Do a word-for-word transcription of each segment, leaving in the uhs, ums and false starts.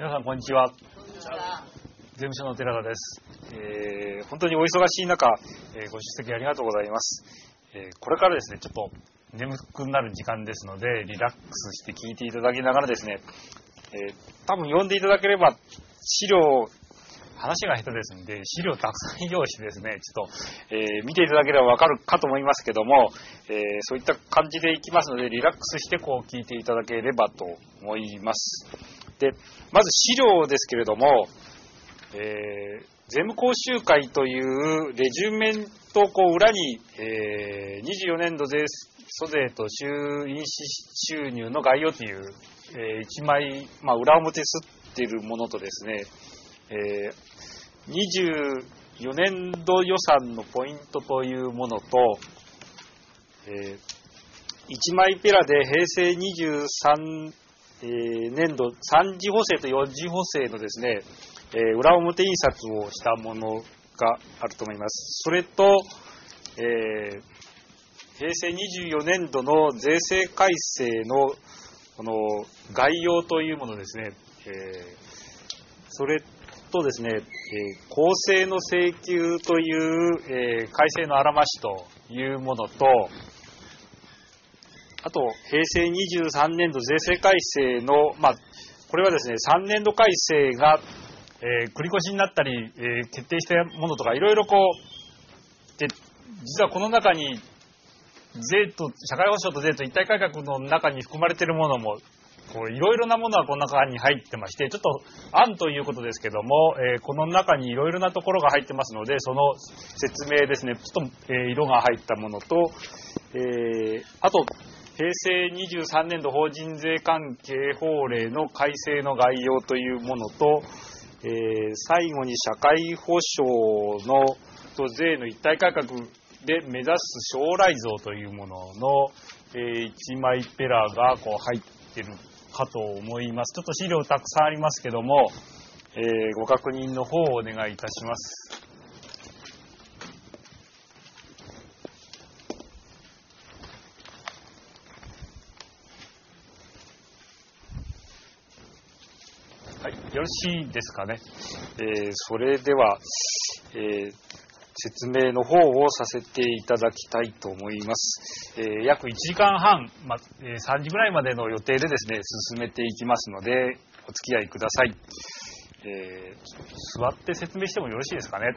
皆さんこんにちは。税務署の寺田です。えー、本当にお忙しい中、えー、ご出席ありがとうございます。えー、これからですね、ちょっと眠くなる時間ですので、リラックスして聞いていただきながらですね、えー、多分読んでいただければ資料、話が下手ですので、資料たくさん用意してですね、ちょっと、えー、見ていただければわかるかと思いますけども、えー、そういった感じでいきますので、リラックスしてこう聞いていただければと思います。で、まず資料ですけれども、えー、税務講習会というレジュメとこう裏に、えー、にじゅうよねんど税租税と収印収入の概要という、えー、いちまい、まあ、裏表すっているものとですね、えー、にじゅうよねんど予算のポイントというものと、えー、いちまいペラで平成にじゅうさんねんどさん次補正とよん次補正のですね、えー、裏表印刷をしたものがあると思います。それと、えー、平成にじゅうよねんどの税制改正のこの概要というものですね、えー、それとですね、えー、公正の請求という、えー、改正のあらましというものと、あと平成にじゅうさんねんど税制改正の、まあ、これはですね、さんねんど改正が、えー、繰り越しになったり、えー、決定したものとかいろいろこうで、実はこの中に税と社会保障と税と一体改革の中に含まれているものもいろいろなものはこの中に入ってまして、ちょっと案ということですけども、えー、この中にいろいろなところが入ってますので、その説明ですね、ちょっと、えー、色が入ったものと、えー、あと平成にじゅうさんねんど法人税関係法令の改正の概要というものと、えー、最後に社会保障のと税の一体改革で目指す将来像というものの、えー、いちまいペラがこう入っているかと思います。ちょっと資料たくさんありますけども、えー、ご確認の方をお願いいたします。はい、よろしいですかね。えー、それでは、えー、説明の方をさせていただきたいと思います。えー、約いちじかんはん、まえー、さんじぐらいまでの予定でですね、進めていきますので、お付き合いください。えー、座って説明してもよろしいですかね。はい。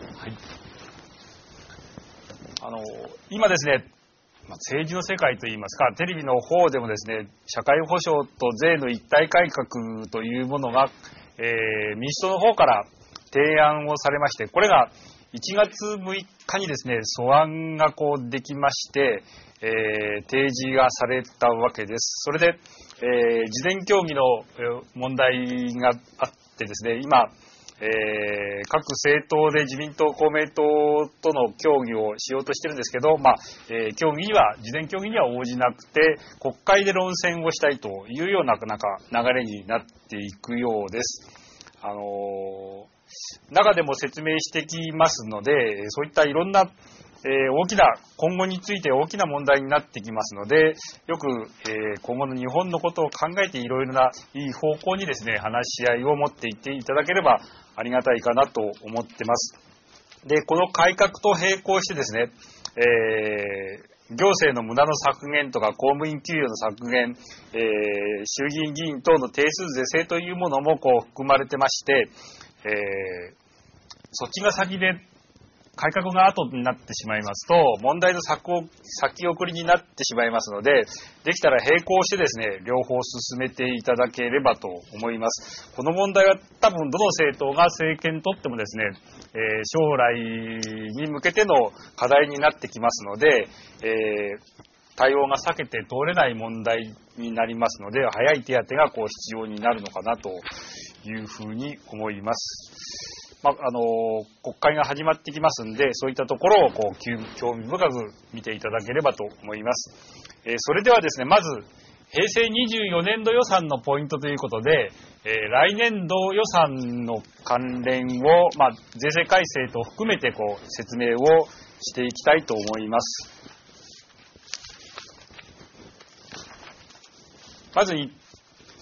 あの、今ですね、政治の世界といいますか、テレビの方でもですね、社会保障と税の一体改革というものが、えー、民主党の方から提案をされまして、これがいちがつむいかにですね、素案がこうできまして、えー、提示がされたわけです。それで、えー、事前協議の問題があってですね、今、えー、各政党で自民党、公明党との協議をしようとしてるんですけど、まあ、えー、協議には、事前協議には応じなくて、国会で論戦をしたいというような、なんか流れになっていくようです。あのー、中でも説明してきますので、そういったいろんな、えー、大きな、今後について大きな問題になってきますので、よく、えー、今後の日本のことを考えていろいろないい方向にですね、話し合いを持っていっていただければありがたいかなと思ってます。で、この改革と並行してですね、えー、行政の無駄の削減とか公務員給与の削減、えー、衆議院議員等の定数是正というものもこう含まれてまして、えー、そっちが先で改革が後になってしまいますと問題の先送りになってしまいますので、できたら並行してですね、両方進めていただければと思います。この問題は多分どの政党が政権とってもですね、えー、将来に向けての課題になってきますので、えー、対応が避けて通れない問題になりますので、早い手当てがこう必要になるのかなというふうに思います。まあ、あの国会が始まってきますんで、そういったところをこう興味深く見ていただければと思います。えー、それではですね、まず平成にじゅうよねんど予算のポイントということで、えー、来年度予算の関連を、まあ、税制改正と含めてこう説明をしていきたいと思います。まず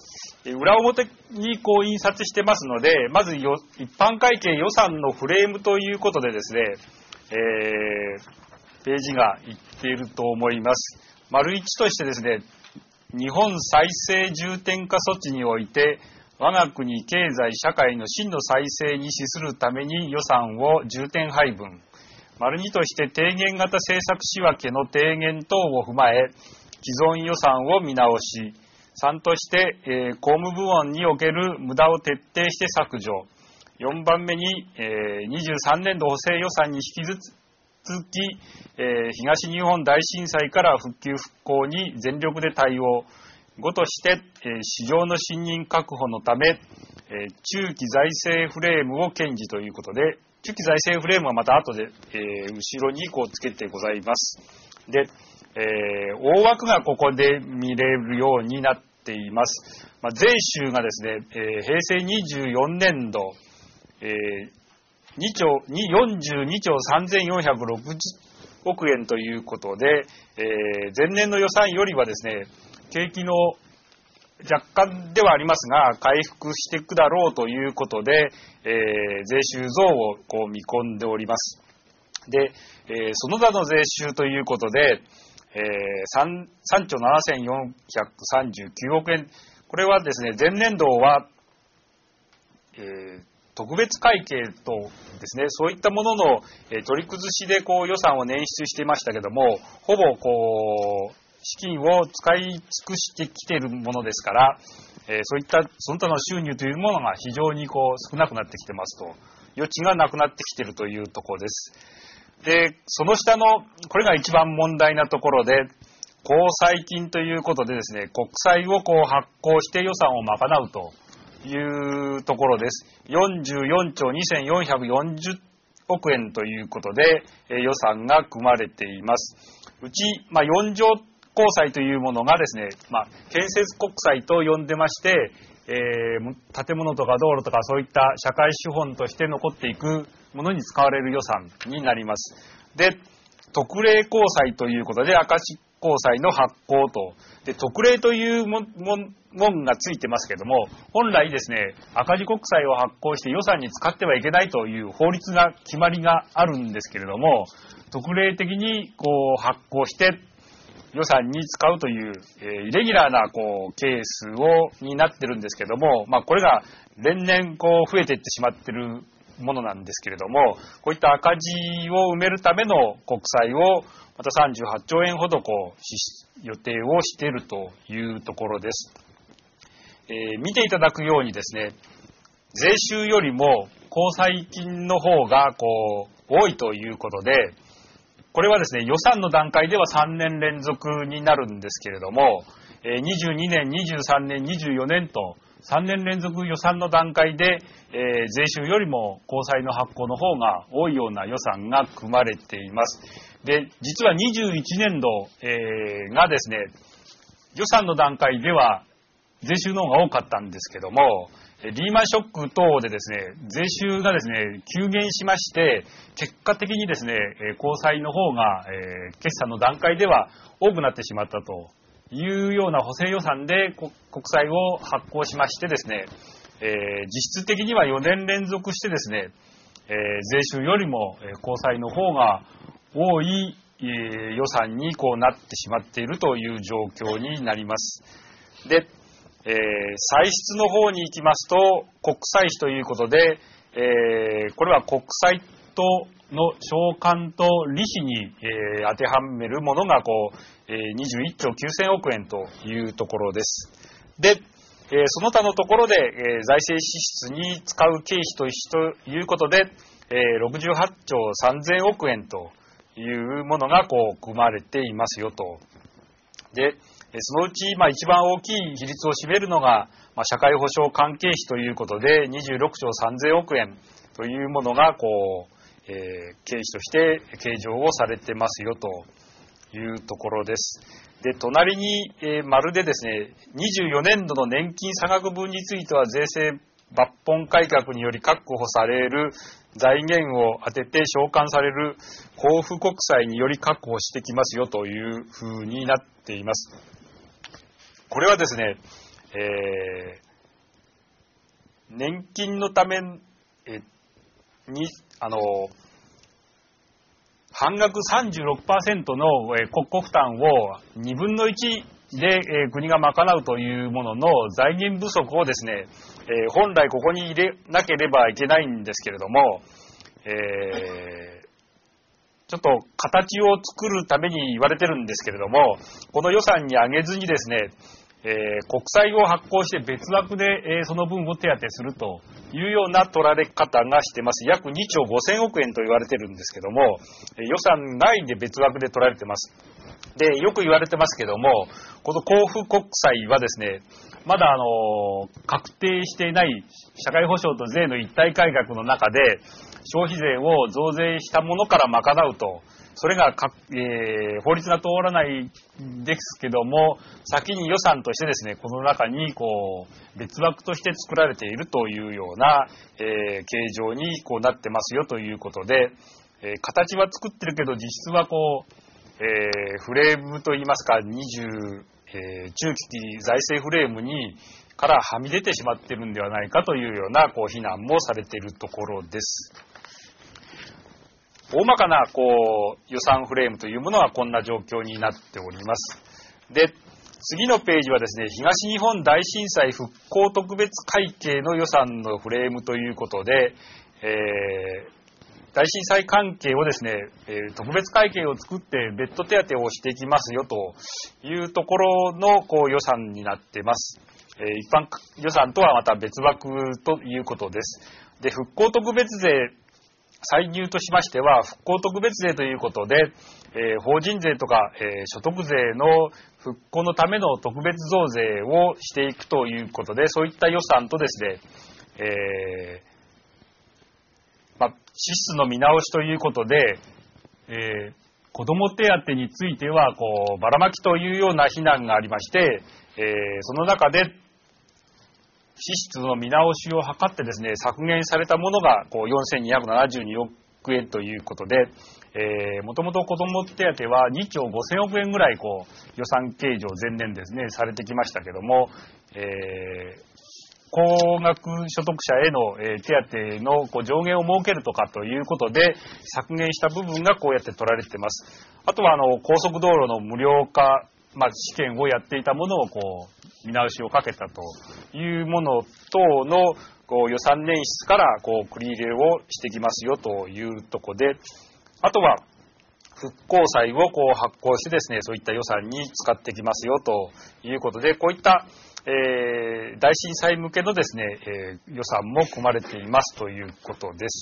裏表にこう印刷してますので、まずよ一般会計予算のフレームということでですね、えー、ページがいっていると思います。丸一としてですね、日本再生重点化措置において、我が国経済社会の真の再生に資するために予算を重点配分。丸二として低減型政策仕分けの低減等を踏まえ、既存予算を見直し。さんとして、えー、公務部門における無駄を徹底して削除。よんばんめに、えー、にじゅうさんねんど補正予算に引き続き、えー、東日本大震災から復旧復興に全力で対応。ごとして、えー、市場の信任確保のため、えー、中期財政フレームを堅持ということで、中期財政フレームはまた後で、えー、後ろにこうつけてございます。で、えー、大枠がここで見れるようになっています。まあ、税収がですね、えー、平成にじゅうよねんど、えー、にちょう、よんじゅうにちょうさんぜんよんひゃくろくじゅうおくえんということで、えー、前年の予算よりはですね、景気の若干ではありますが、回復していくだろうということで、えー、税収増をこう見込んでおります。で、えー、その他の税収ということで、えー、さんちょうななせんよんひゃくさんじゅうきゅうおくえん。これはですね、前年度は、えー、特別会計とですね、そういったものの、えー、取り崩しでこう予算を捻出していましたけども、ほぼこう、資金を使い尽くしてきているものですから、えー、そういったその他の収入というものが非常にこう少なくなってきてますと、余地がなくなってきているというところです。で、その下の、これが一番問題なところで、公債金ということでですね、国債をこう発行して予算を賄うというところです。よんじゅうよんちょうにせんよんひゃくよんじゅうおくえんということで、えー、予算が組まれています。うち、まあ、よんじょう公債というものがですね、まあ、建設国債と呼んでまして、えー、建物とか道路とかそういった社会資本として残っていくものに使われる予算になります。で、特例公債ということで赤字公債の発行と。で、特例というもんがついてますけども、本来ですね、赤字国債を発行して予算に使ってはいけないという法律が決まりがあるんですけれども、特例的にこう発行して予算に使うという、えー、イレギュラーなこうケースをになってるんですけども、まあこれが年々こう増えていってしまってるものなんですけれども、こういった赤字を埋めるための国債をまたさんじゅうはっちょうえんほどこう予定をしているというところです。えー、見ていただくようにですね、税収よりも公債金の方がこう多いということで、これはですね、予算の段階ではさんねんれんぞくになるんですけれども、にじゅうにねん、にじゅうさんねん、にじゅうよねんとさんねんれんぞく予算の段階で、えー、税収よりも公債の発行の方が多いような予算が組まれています。で、実はにじゅういちねんど、えー、がですね、予算の段階では税収の方が多かったんですけども、リーマンショック等でですね、税収がですね、急減しまして、結果的にですね、公債の方が、えー、決算の段階では多くなってしまったというような補正予算で国債を発行しましてですね、えー、実質的にはよねんれんぞくしてですね、えー、税収よりも公債の方が多い、えー、予算にこうなってしまっているという状況になります。で、えー、歳出の方に行きますと、国債費ということで、えー、これは国債との償還と利子に、えー、当てはめるものがこう、えー、にじゅういっちょうきゅうせんおくえんというところです。で、えー、その他のところで、えー、財政支出に使う経費ということで、えー、ろくじゅうはっちょうさんぜんおくえんというものがこう組まれていますよと。で、そのうち、まあ、一番大きい比率を占めるのが、まあ、社会保障関係費ということで、にじゅうろくちょうさんぜんおくえんというものが、こう、えー、経費として計上をされてますよというところです。で、隣に、えー、丸でですね、にじゅうよねんどの年金差額分については、税制抜本改革により確保される財源を当てて償還される交付国債により確保してきますよというふうになっています。これはですね、え年金のためえにあの半額 さんじゅうろくパーセント の国庫負担をにぶんのいちで国が賄うというものの財源不足をですね、本来ここに入れなければいけないんですけれども、えー、ちょっと形を作るために言われてるんですけれども、この予算に上げずにですね、えー、国債を発行して別枠で、えー、その分を手当てするというような取られ方がしてます。約にちょうごせんおくえんと言われてるんですけども、えー、予算内で別枠で取られてます。で、よく言われてますけども、この交付国債はですね、まだあの確定していない社会保障と税の一体改革の中で消費税を増税したものから賄うと、それがか、えー、法律が通らないですけども、先に予算としてですね、この中にこう別枠として作られているというような、えー、形状にこうなってますよということで、えー、形は作ってるけど実質はこう、えー、フレームといいますかにじゅう、えー、中期財政フレームにからはみ出てしまってるんではないかというようなこう非難もされているところです。大まかなこう予算フレームというものはこんな状況になっております。で、次のページはですね、東日本大震災復興特別会計の予算のフレームということで、えー、大震災関係をですね、えー、特別会計を作って別途手当をしていきますよというところのこう予算になっています。えー、一般予算とはまた別枠ということです。で、復興特別税歳入としましては、復興特別税ということで、えー、法人税とか、えー、所得税の復興のための特別増税をしていくということで、そういった予算とですね、えーまあ、支出の見直しということで、えー、子ども手当についてはこうばらまきというような非難がありまして、えー、その中で支出の見直しを図ってですね、削減されたものがこうよんせんにひゃくななじゅうにおくえんということで、えー、もともと子ども手当はにちょうごせんおくえんぐらいこう予算計上前年ですね、されてきましたけども、えー、高額所得者への手当のこう上限を設けるとかということで削減した部分がこうやって取られています。あとはあの高速道路の無料化、まあ、試験をやっていたものをこう見直しをかけたというもの等のこう予算捻出からこう繰り入れをしてきますよというところで、あとは復興債をこう発行してですね、そういった予算に使ってきますよということで、こういった、えー、大震災向けのですね、えー、予算も組まれていますということです。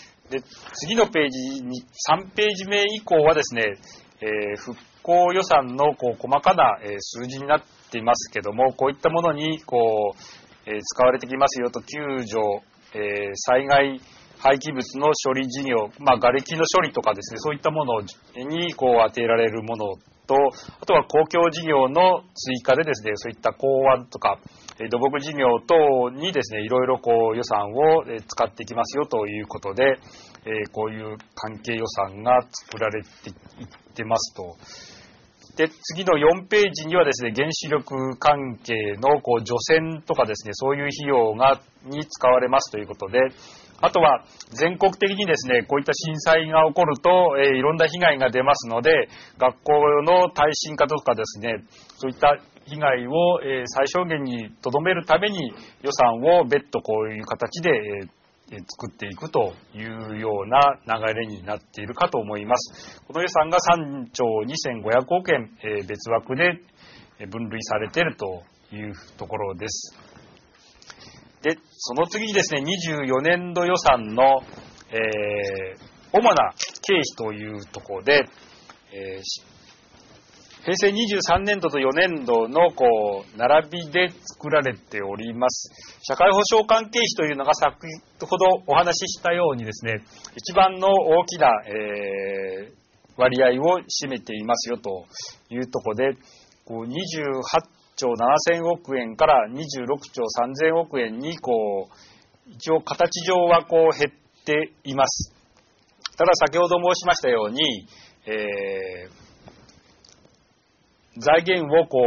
で、次のページにさんページ目以降はですね、えー、復興予算のこう細かな、えー、数字になっていますけども、こういったものにこう、えー、使われてきますよと、救助、えー、災害廃棄物の処理事業、まあ、瓦礫の処理とかですね、そういったものにこう当てられるものと、あとは公共事業の追加でですね、そういった港湾とか土木事業等にですね、いろいろこう予算を使っていきますよということで、えー、こういう関係予算が作られていってますと。で、次のよんページにはですね、原子力関係のこう除染とかですね、そういう費用がに使われますということで、あとは全国的にですね、こういった震災が起こると、えー、いろんな被害が出ますので、学校の耐震化とかですね、そういった被害を、えー、最小限に留めるために予算を別途こういう形で、えー、作っていくというような流れになっているかと思います。この予算がさんちょうにせんごひゃくおくえん、えー、別枠で分類されているというところです。で、その次にですね、にじゅうよねんど予算の、えー、主な経費というところで、えー、平成にじゅうさんねんどとよねんどのこう並びで作られております。社会保障関係費というのが先ほどお話ししたようにですね、一番の大きな、えー、割合を占めていますよというところで、こうにじゅうはちちょうななせんおくえんからにじゅうろくちょうさんぜんおくえんにこう一応形上はこう減っています。ただ先ほど申しましたように、えー、財源をこ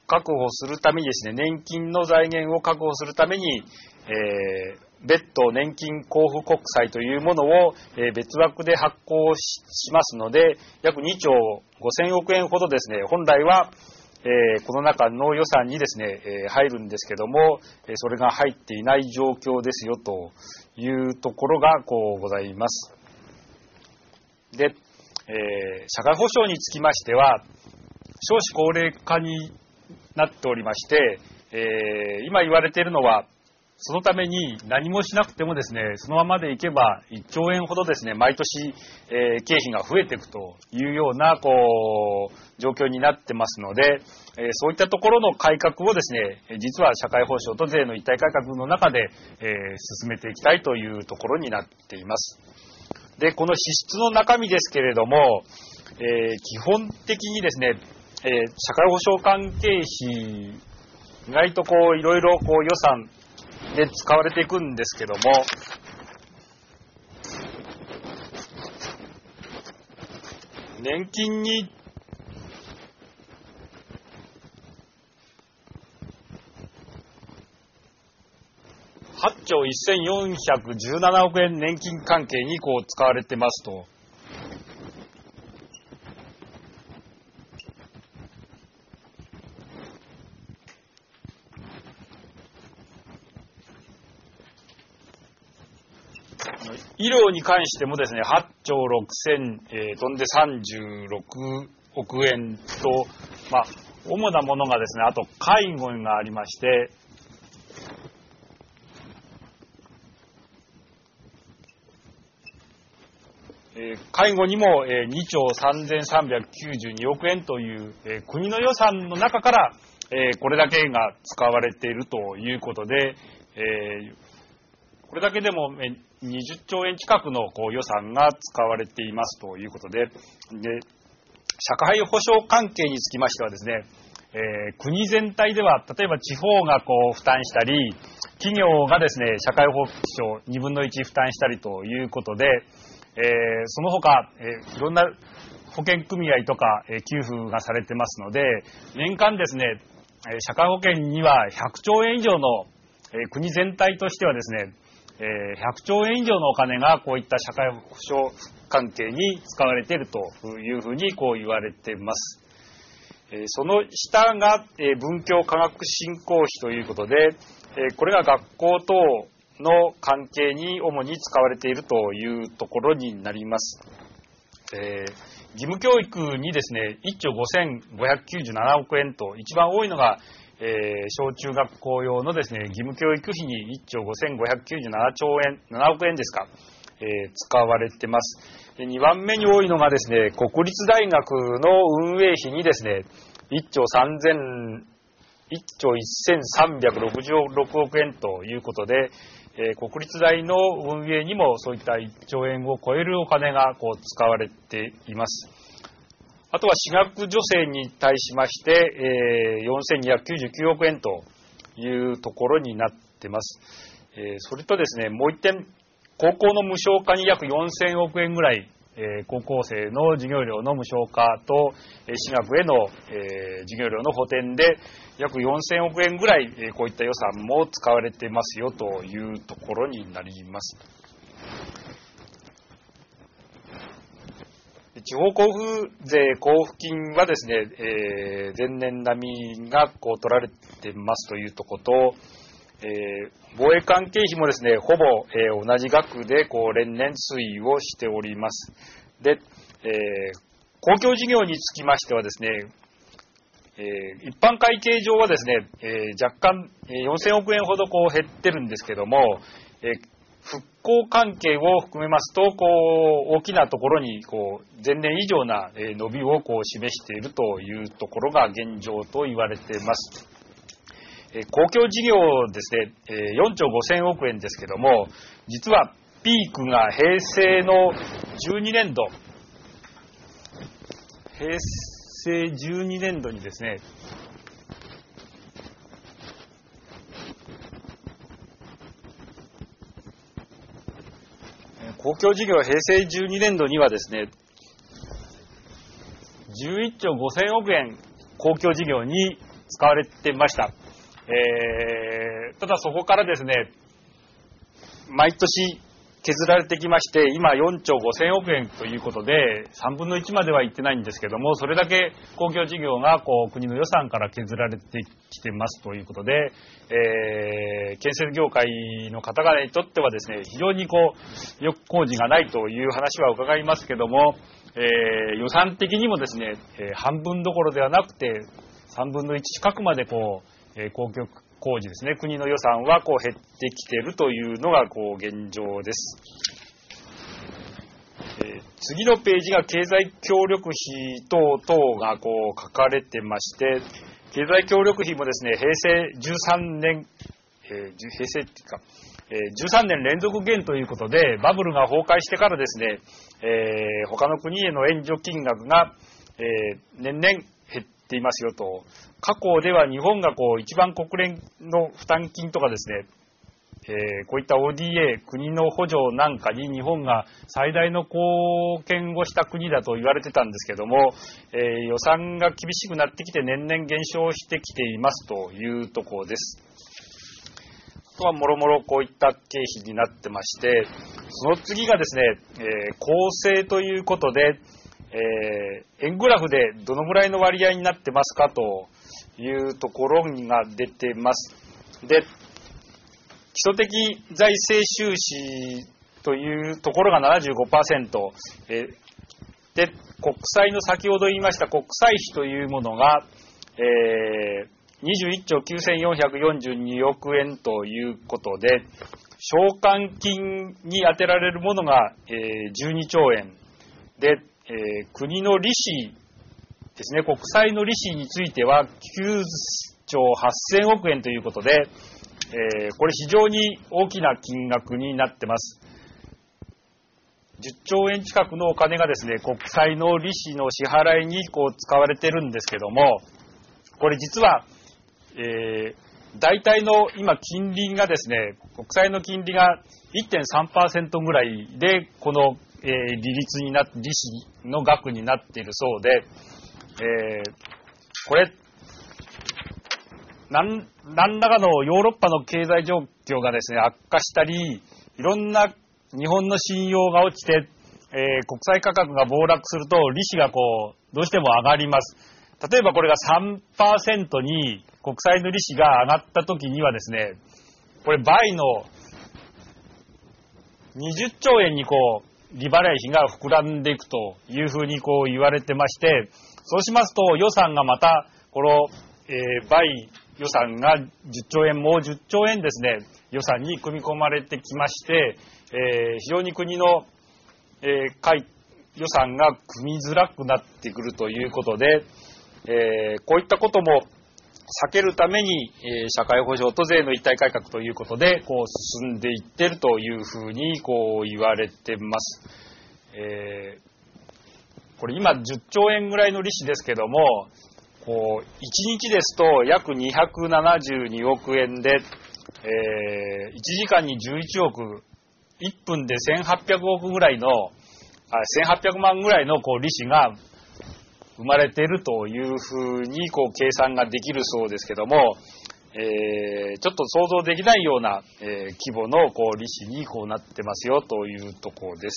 確保するためにですね、年金の財源を確保するために、えー、別途年金交付国債というものを、えー、別枠で発行 し, しますので、約にちょうごせんおくえんほどですね、本来は、えー、この中の予算にですね、えー、入るんですけども、えー、それが入っていない状況ですよというところがこうございます。で、えー、社会保障につきましては、少子高齢化になっておりまして、えー、今言われているのは、そのために何もしなくてもですね、そのままでいけばいっちょうえんほどですね、毎年、えー、経費が増えていくというようなこう状況になってますので、えー、そういったところの改革をですね、実は社会保障と税の一体改革の中で、えー、進めていきたいというところになっています。で、この支出の中身ですけれども、えー、基本的にですね、えー、社会保障関係費、意外とこういろいろこう予算で使われていくんですけども、年金にはっちょうせんよんひゃくじゅうななおくえん年金関係にこう使われてますと。医療に関してもですね、はっちょうろくせん、えー、飛んでさんじゅうろくおくえんと、まあ、主なものがですね、あと介護がありまして、えー、介護にも、えー、にちょうさんぜんさんびゃくきゅうじゅうにおくえんという、えー、国の予算の中から、えー、これだけが使われているということで、えー、これだけでも、えーにじゅっちょうえん近くのこう予算が使われていますということで、で、社会保障関係につきましてはですね、えー、国全体では例えば地方がこう負担したり、企業がですね、社会保障にぶんのいち負担したりということで、えー、その他、えー、いろんな保険組合とか、えー、給付がされてますので、年間ですね、えー、社会保険にはひゃくちょうえん以上の、えー、国全体としてはですね、ひゃくちょうえん以上のお金がこういった社会保障関係に使われているというふうにこう言われています。その下が文教科学振興費ということで、これが学校等の関係に主に使われているというところになります。えー、義務教育にですね、いっちょうごせんごひゃくきゅうじゅうななおくえんと、一番多いのがえー、小中学校用のですね、義務教育費にいっちょうごせんごひゃくきゅうじゅうななちょうえん、ななおくえんですか、えー、使われてます。で、にばんめに多いのがですね、国立大学の運営費にですね、いっちょうさんぜん、いっちょうせんさんびゃくろくじゅうろくおくえんということで、えー、国立大の運営にもそういったいっちょうえんを超えるお金がこう使われています。あとは私学助成に対しまして、えー、よんせんにひゃくきゅうじゅうきゅうおくえんというところになっています。えー、それとですね、もう一点、高校の無償化に約よんせんおくえんぐらい、えー、高校生の授業料の無償化と、えー、私学への、えー、授業料の補填で約よんせんおくえんぐらい、えー、こういった予算も使われていますよというところになります。地方交付税交付金はですね、えー、前年並みがこう取られてますというところと、えー、防衛関係費もですね、ほぼ、えー、同じ額でこう連年推移をしております。で、えー、公共事業につきましてはですね、えー、一般会計上はですね、えー、若干、えー、よんせんおくえんほどこう減ってるんですけども、えー復興関係を含めますと、こう大きなところにこう前年以上な伸びをこう示しているというところが現状と言われています。公共事業ですね、よんちょうごせんおくえんですけども、実はピークが平成のじゅうにねんど、平成じゅうにねんどにですね、公共事業平成じゅうにねんどにはですね、じゅういっちょうごせんおくえん公共事業に使われてました。えー、ただそこからですね、毎年削られてきまして、今よんちょうごせんおくえんということで、さんぶんのいちまでは行ってないんですけども、それだけ公共事業がこう国の予算から削られてきてますということで、えー、建設業界の方々にとってはですね、非常にこう、よく工事がないという話は伺いますけども、えー、予算的にもですね、えー、半分どころではなくて、さんぶんのいち近くまでこう、えー、公共工事ですね、国の予算はこう減ってきているというのがこう現状です。えー、次のページが経済協力費等々がこう書かれてまして、経済協力費もですね、平成じゅうさんねん、えー、平成っていうか、えー、じゅうさんねん連続減ということで、バブルが崩壊してからですね、えー、他の国への援助金額が、えー、年々減っていますよと。過去では日本がこう一番国連の負担金とかですね、えー、こういった オーディーエー 国の補助なんかに日本が最大の貢献をした国だと言われてたんですけども、えー、予算が厳しくなってきて年々減少してきていますというところです。あとはもろもろこういった経費になってまして、その次がですね、えー、構成ということで、えー、円グラフでどのぐらいの割合になってますかというところが出てます。で、基礎的財政収支というところが ななじゅうごパーセント、えー、で、国債の先ほど言いました国債費というものが、えー、にじゅういっちょうきゅうせんよんひゃくよんじゅうにおくえんということで、償還金に充てられるものが、えー、じゅうにちょうえんで、えー、国の利子ですね、国債の利子についてはきゅうちょうはっせんおくえんということで、えー、これ非常に大きな金額になってます。じゅっちょうえん近くのお金がですね、国債の利子の支払いにこう使われてるんですけども、これ実は、えー、大体の今金利がですね、国債の金利が いってんさんパーセント ぐらいで、この、えー、利率になって、利子の額になっているそうで、えー、これ、何、何らかのヨーロッパの経済状況がですね、悪化したり、いろんな日本の信用が落ちて、えー、国債価格が暴落すると、利子がこう、どうしても上がります。例えばこれが さんパーセント に国債の利子が上がった時にはですね、これ倍のにじゅっちょうえんにこう、利払い費が膨らんでいくというふうにこう言われてまして、そうしますと予算がまた、この、えー、倍予算がじゅっちょうえん、もうじゅっちょうえんですね、予算に組み込まれてきまして、えー、非常に国の、えー、予算が組みづらくなってくるということで、えー、こういったことも避けるために、えー、社会保障と税の一体改革ということで、こう進んでいってるというふうにこう言われてます。えー、これ今じゅっちょうえんぐらいの利子ですけども、こういちにちですと約にひゃくななじゅうにおくえんで、えー、いちじかんにじゅういちおく、いっぷんでせんはっぴゃくおくぐらいの、あ、せんはっぴゃくまんぐらいのこう利子が生まれているというふうにこう計算ができるそうですけども、えー、ちょっと想像できないような、えー、規模のこう利子にこうなってますよというところです。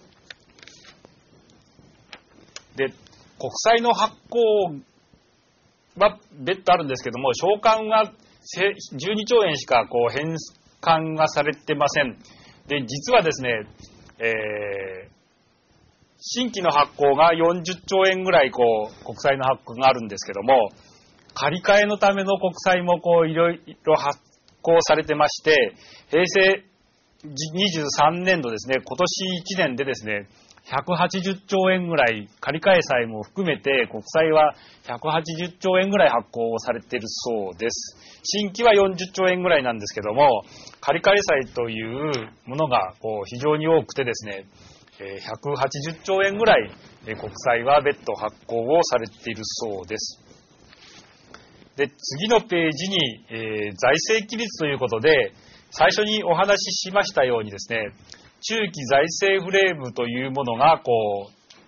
で、国債の発行は別途あるんですけども、償還がじゅうにちょうえんしかこう返還がされてません。で、実はですね、えー、新規の発行がよんじゅっちょうえんぐらいこう国債の発行があるんですけども、借り換えのための国債もこういろいろ発行されてまして、平成にじゅうさんねんどですね、今年いちねんでですね、ひゃくはちじゅっちょうえんぐらい、借り換え債も含めて国債はひゃくはちじゅっちょうえんぐらい発行されているそうです。新規はよんじゅっちょうえんぐらいなんですけども、借り換え債というものがこう非常に多くてですね、ひゃくはちじゅっちょうえんぐらい国債は別途発行をされているそうです。で、次のページに、えー、財政規律ということで、最初にお話ししましたようにですね、中期財政フレームというものがこう、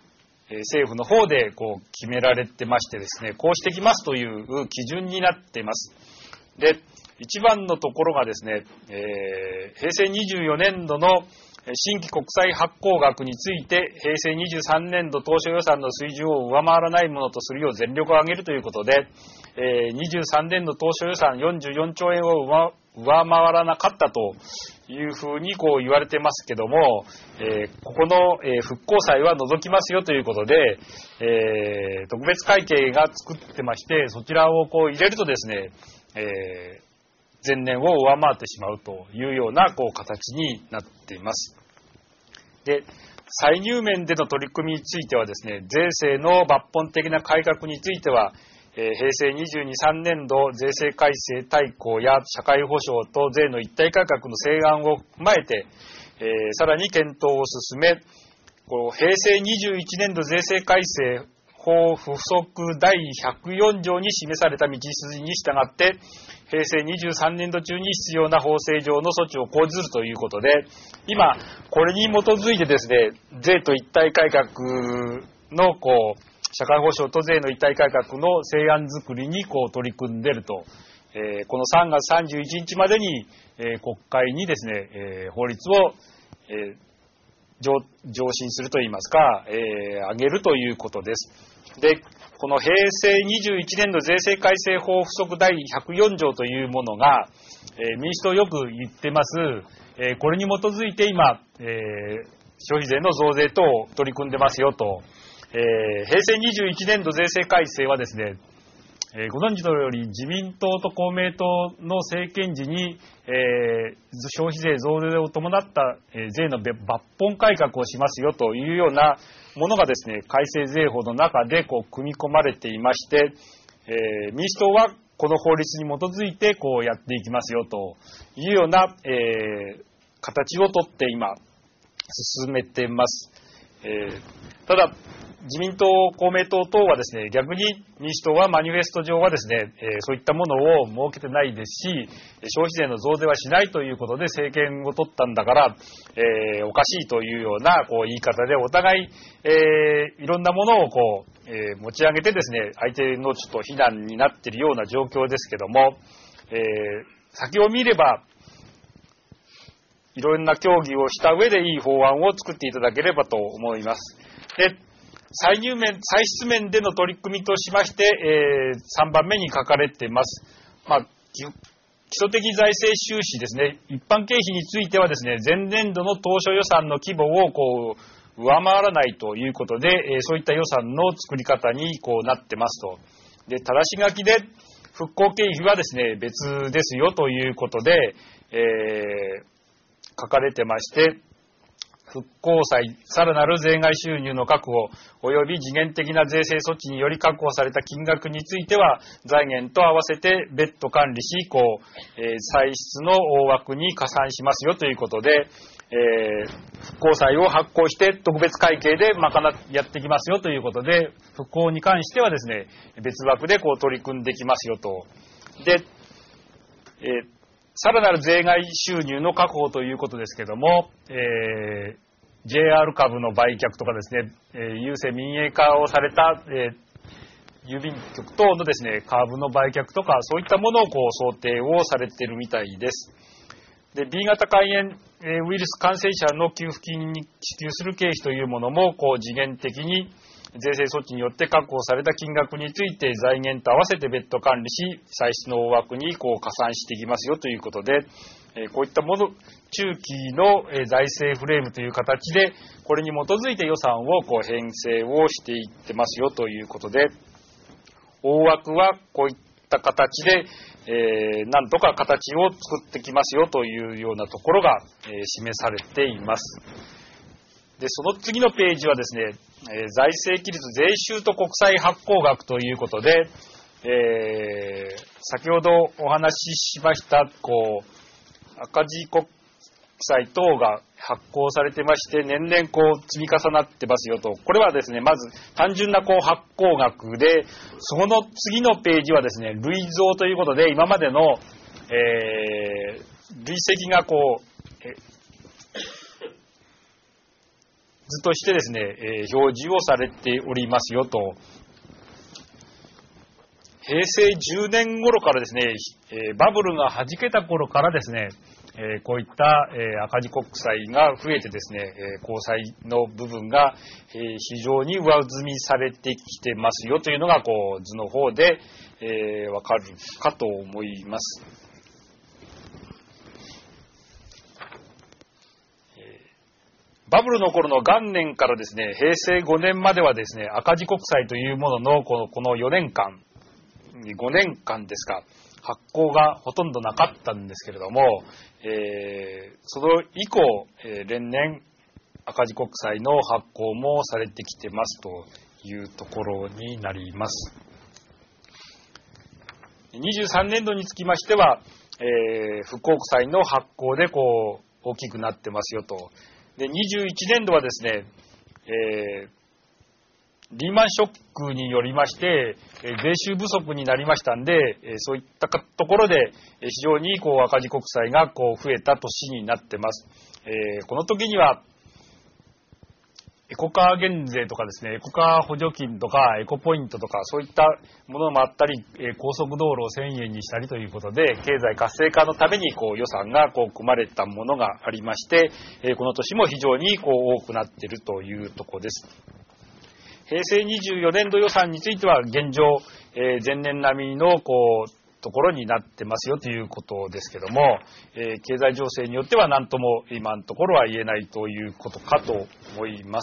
政府の方でこう決められてましてですね、こうしてきますという基準になっています。で、一番のところがですね、えー、平成にじゅうよねんどの新規国債発行額について、平成にじゅうさんねんど当初予算の水準を上回らないものとするよう全力を挙げるということで、えー、にじゅうさんねんど当初予算よんじゅうよんちょうえんを上回らなかったというふうにこう言われてますけども、えー、ここの、えー、復興債は除きますよということで、えー、特別会計が作ってまして、そちらをこう入れるとですね、えー前年を上回ってしまうというようなこう形になっています。で、歳入面での取り組みについてはですね、税制の抜本的な改革については、えー、平成にじゅうに、さんねんど税制改正大綱や社会保障と税の一体改革の成案を踏まえて、えー、さらに検討を進め、こう平成にじゅういちねんど税制改正法付則だいひゃくよんじょうに示された道筋に従って、平成にじゅうさんねんど中に必要な法制上の措置を講ずるということで、今、これに基づいてですね、税と一体改革のこう、社会保障と税の一体改革の成案作りにこう取り組んでいると、えー、このさんがつさんじゅういちにちまでに、えー、国会にですね、えー、法律を、えー、上, 上申するといいますか、えー、上げるということです。で、この平成にじゅういちねんど税制改正法付則だいひゃくよんじょうというものが、えー、民主党よく言ってます、えー、これに基づいて今、えー、消費税の増税等を取り組んでますよと、えー、平成にじゅういちねんど税制改正はですね、えー、ご存知のように自民党と公明党の政権時に、えー、消費税増税を伴った、えー、税の抜本改革をしますよというようなものがですね、改正税法の中でこう組み込まれていまして、えー、民主党はこの法律に基づいてこうやっていきますよというような、えー、形をとって今進めています。えー、ただ自民党、公明党等はですね、逆に民主党はマニフェスト上はですね、えー、そういったものを設けてないですし、消費税の増税はしないということで政権を取ったんだから、えー、おかしいというようなこう言い方でお互い、えー、いろんなものをこう、えー、持ち上げてですね、相手のちょっと非難になっているような状況ですけども、えー、先を見れば、いろんな協議をした上でいい法案を作っていただければと思います。で、歳入面、歳出面での取り組みとしまして、えー、さんばんめに書かれています。まあ、基礎的財政収支ですね。一般経費についてはですね、前年度の当初予算の規模をこう上回らないということで、えー、そういった予算の作り方にこうなってますと。で、ただし書きで復興経費はですね、別ですよということで、えー、書かれてまして、復興債、さらなる税外収入の確保、及び時限的な税制措置により確保された金額については、財源と合わせて別途管理し、こう、えー、歳出の大枠に加算しますよということで、えー、復興債を発行して特別会計で賄っやってきますよということで、復興に関してはですね、別枠でこう取り組んできますよと。で、えーさらなる税外収入の確保ということですけども、えー、ジェイアール 株の売却とかですね、えー、郵政民営化をされた、えー、郵便局等のですね、株の売却とか、そういったものをこう想定をされているみたいです。で、B 型肝炎ウイルス感染者の給付金に支給する経費というものも、こう時限的に税制措置によって確保された金額について財源と合わせて別途管理し、歳出の大枠にこう加算していきますよということで、えこういったもの、中期の財政フレームという形で、これに基づいて予算をこう編成をしていってますよということで、大枠はこういった形で、えー、なんとか形を作ってきますよというようなところが、えー、示されています。で、その次のページはですね、えー、財政規律税収と国債発行額ということで、えー、先ほどお話ししました、こう、赤字国債等が発行されてまして、年々こう積み重なってますよと。これはですね、まず単純なこう発行額で、その次のページはですね、累増ということで、今までの、えー、累積がこう、え図としてですね、えー、表示をされておりますよと。平成じゅうねん頃からですね、えー、バブルが弾けた頃からですね、えー、こういった、えー、赤字国債が増えてですね、えー、公債の部分が、えー、非常に上積みされてきてますよというのがこう図の方で、えー、わかるかと思います。バブルの頃の元年からですね、平成ごねんまではですね、赤字国債というもののこの、このよねんかん、ごねんかんですか、発行がほとんどなかったんですけれども、えー、その以降、えー、連年赤字国債の発行もされてきてますというところになります。にじゅうさんねんどにつきましては、えー、復興国債の発行でこう大きくなってますよと。で、にじゅういちねんどはですね、えーリーマンショックによりまして、税収不足になりましたんで、そういったところで非常にこう赤字国債がこう増えた年になってます。えー、この時には、エコカー減税とかですね、エコカー補助金とかエコポイントとかそういったものもあったり、高速道路をせんえんにしたりということで、経済活性化のためにこう予算がこう組まれたものがありまして、この年も非常にこう多くなっているというところです。平成にじゅうよねんど予算については現状、えー、前年並みのこうところになってますよということですけども、えー、経済情勢によっては何とも今のところは言えないということかと思います。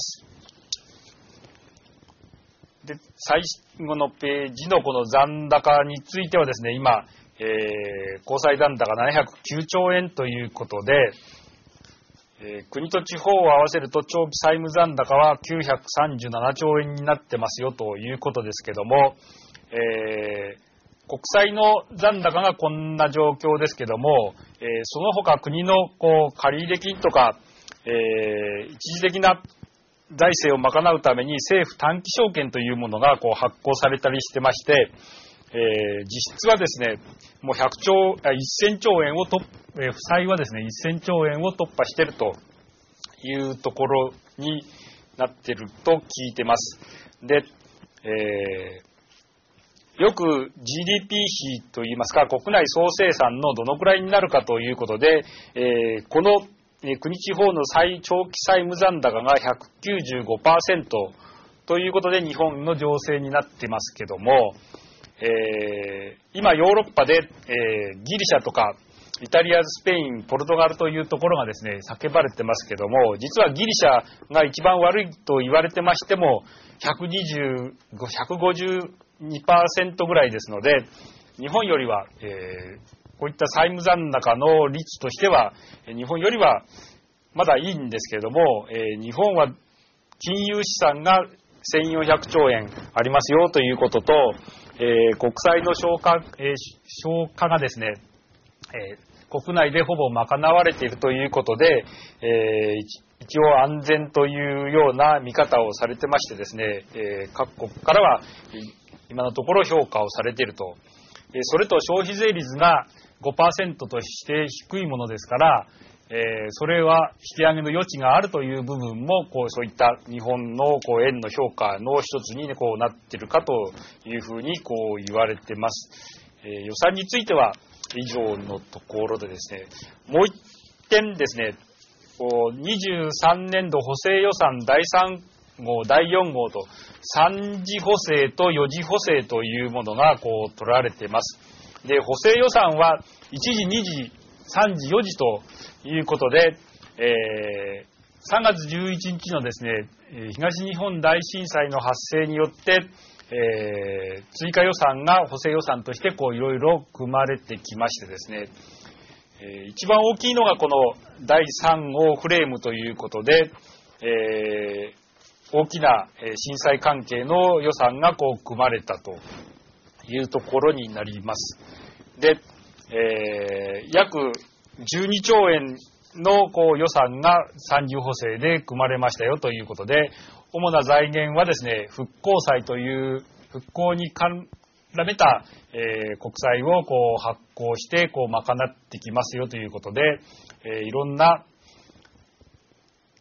で、最後のページのこの残高についてはですね、今、えー、公債残高ななひゃくきゅうちょうえんということで、えー、国と地方を合わせると長期債務残高はきゅうひゃくさんじゅうななちょうえんになってますよということですけども、えー、国債の残高がこんな状況ですけども、えー、その他国のこう借入金とか、えー、一時的な財政を賄うために政府短期証券というものがこう発行されたりしてまして、えー、実質はですね、もうひゃくちょう、せんちょうえんを突えー、負債はですね、せんちょうえんを突破しているというところになっていると聞いてます。で、えー、よく ジーディーピー 比といいますか、国内総生産のどのくらいになるかということで、えー、この、えー、国地方の最長期債務残高が ひゃくきゅうじゅうごパーセント ということで日本の情勢になってますけども、えー、今ヨーロッパで、えー、ギリシャとかイタリア、スペイン、ポルトガルというところがですね、叫ばれてますけども、実はギリシャが一番悪いと言われてましても、ひゃくにじゅうご、ひゃくごじゅうにパーセント ぐらいですので、日本よりは、えー、こういった債務残高の率としては、日本よりはまだいいんですけれども、えー、日本は金融資産がせんよんひゃくちょうえんありますよということと、えー、国債の消化、えー、消化がですね、えー国内でほぼ賄われているということで、えー、一応安全というような見方をされてましてですね、えー、各国からは今のところ評価をされていると。えー、それと消費税率が ごパーセント として低いものですから、えー、それは引き上げの余地があるという部分もこうそういった日本のこう円の評価の一つに、ね、こうなっているかというふうにこう言われてます。えー、予算については以上のところでですね、もう一点ですね、にじゅうさんねんど補正予算だいさんごう、だいよんごうとさんじ補正とよじ補正というものがこう取られています。で、補正予算はいちじ、にじ、さんじ、よじということで、えー、さんがつじゅういちにちのですね、東日本大震災の発生によってえー、追加予算が補正予算としてこういろいろ組まれてきましてですね、えー、一番大きいのがこのだいさんごうフレームということで、えー、大きな震災関係の予算がこう組まれたというところになります。で、えー、約じゅうにちょうえんのこう予算がさんじゅ補正で組まれましたよということで、主な財源はですね、復興債という復興に絡めた、えー、国債をこう発行してこう賄ってきますよということで、えー、いろんな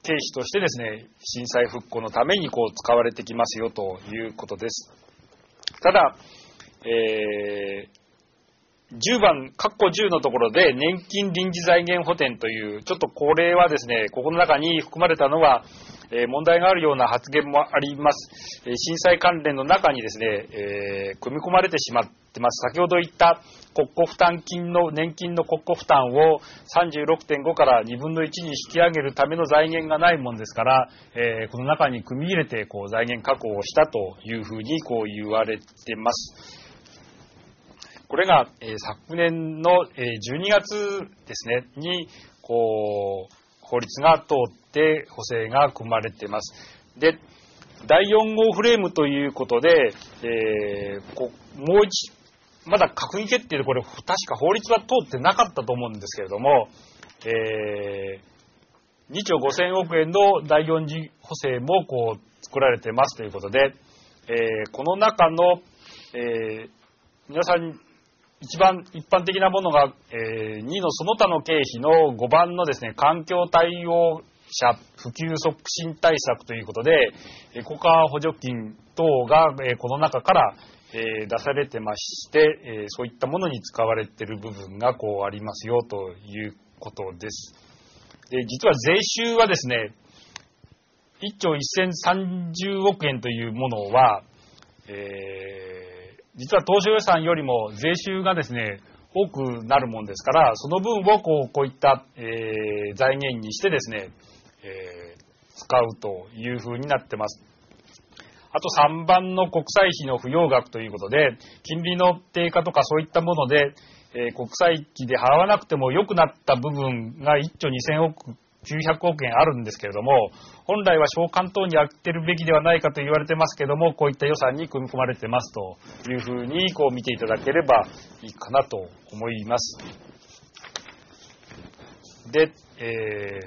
経費としてですね、震災復興のためにこう使われてきますよということです。ただ、えーじゅうばん、括弧じゅうのところで年金臨時財源補填という、ちょっとこれはですね、ここの中に含まれたのは、えー、問題があるような発言もあります。えー、震災関連の中にですね、えー、組み込まれてしまってます。先ほど言った国庫負担金の、年金の国庫負担を さんじゅうろくてんご からにぶんのいちに引き上げるための財源がないもんですから、えー、この中に組み入れてこう財源確保をしたというふうにこう言われてます。これが、えー、昨年の、えー、じゅうにがつですね、に、こう、法律が通って補正が組まれています。で、だいよん号フレームということで、えー、こもう一、まだ閣議決定でこれ、確か法律は通ってなかったと思うんですけれども、えー、にちょうごせんおくえんのだいよん次補正もこう作られてますということで、えー、この中の、えー、皆さん一番一般的なものが、えー、にのその他の経費のごばんのですね、環境対応者普及促進対策ということで、エコカー補助金等が、えー、この中から、えー、出されてまして、えー、そういったものに使われている部分がこうありますよということです。で、実は税収はですね、いっちょうせんさんじゅうおくえんというものは、えー実は当初予算よりも税収がですね、多くなるもんですから、その分をこう、こういった、えー、財源にしてですね、えー、使うというふうになってます。あとさんばんの国債費の不要額ということで、金利の低下とかそういったもので、えー、国債費で払わなくても良くなった部分がいっちょうにせんおく、きゅうひゃくおくえんあるんですけれども、本来は償還等に充てるべきではないかと言われてますけども、こういった予算に組み込まれてますというふうにこう見ていただければいいかなと思います。で、え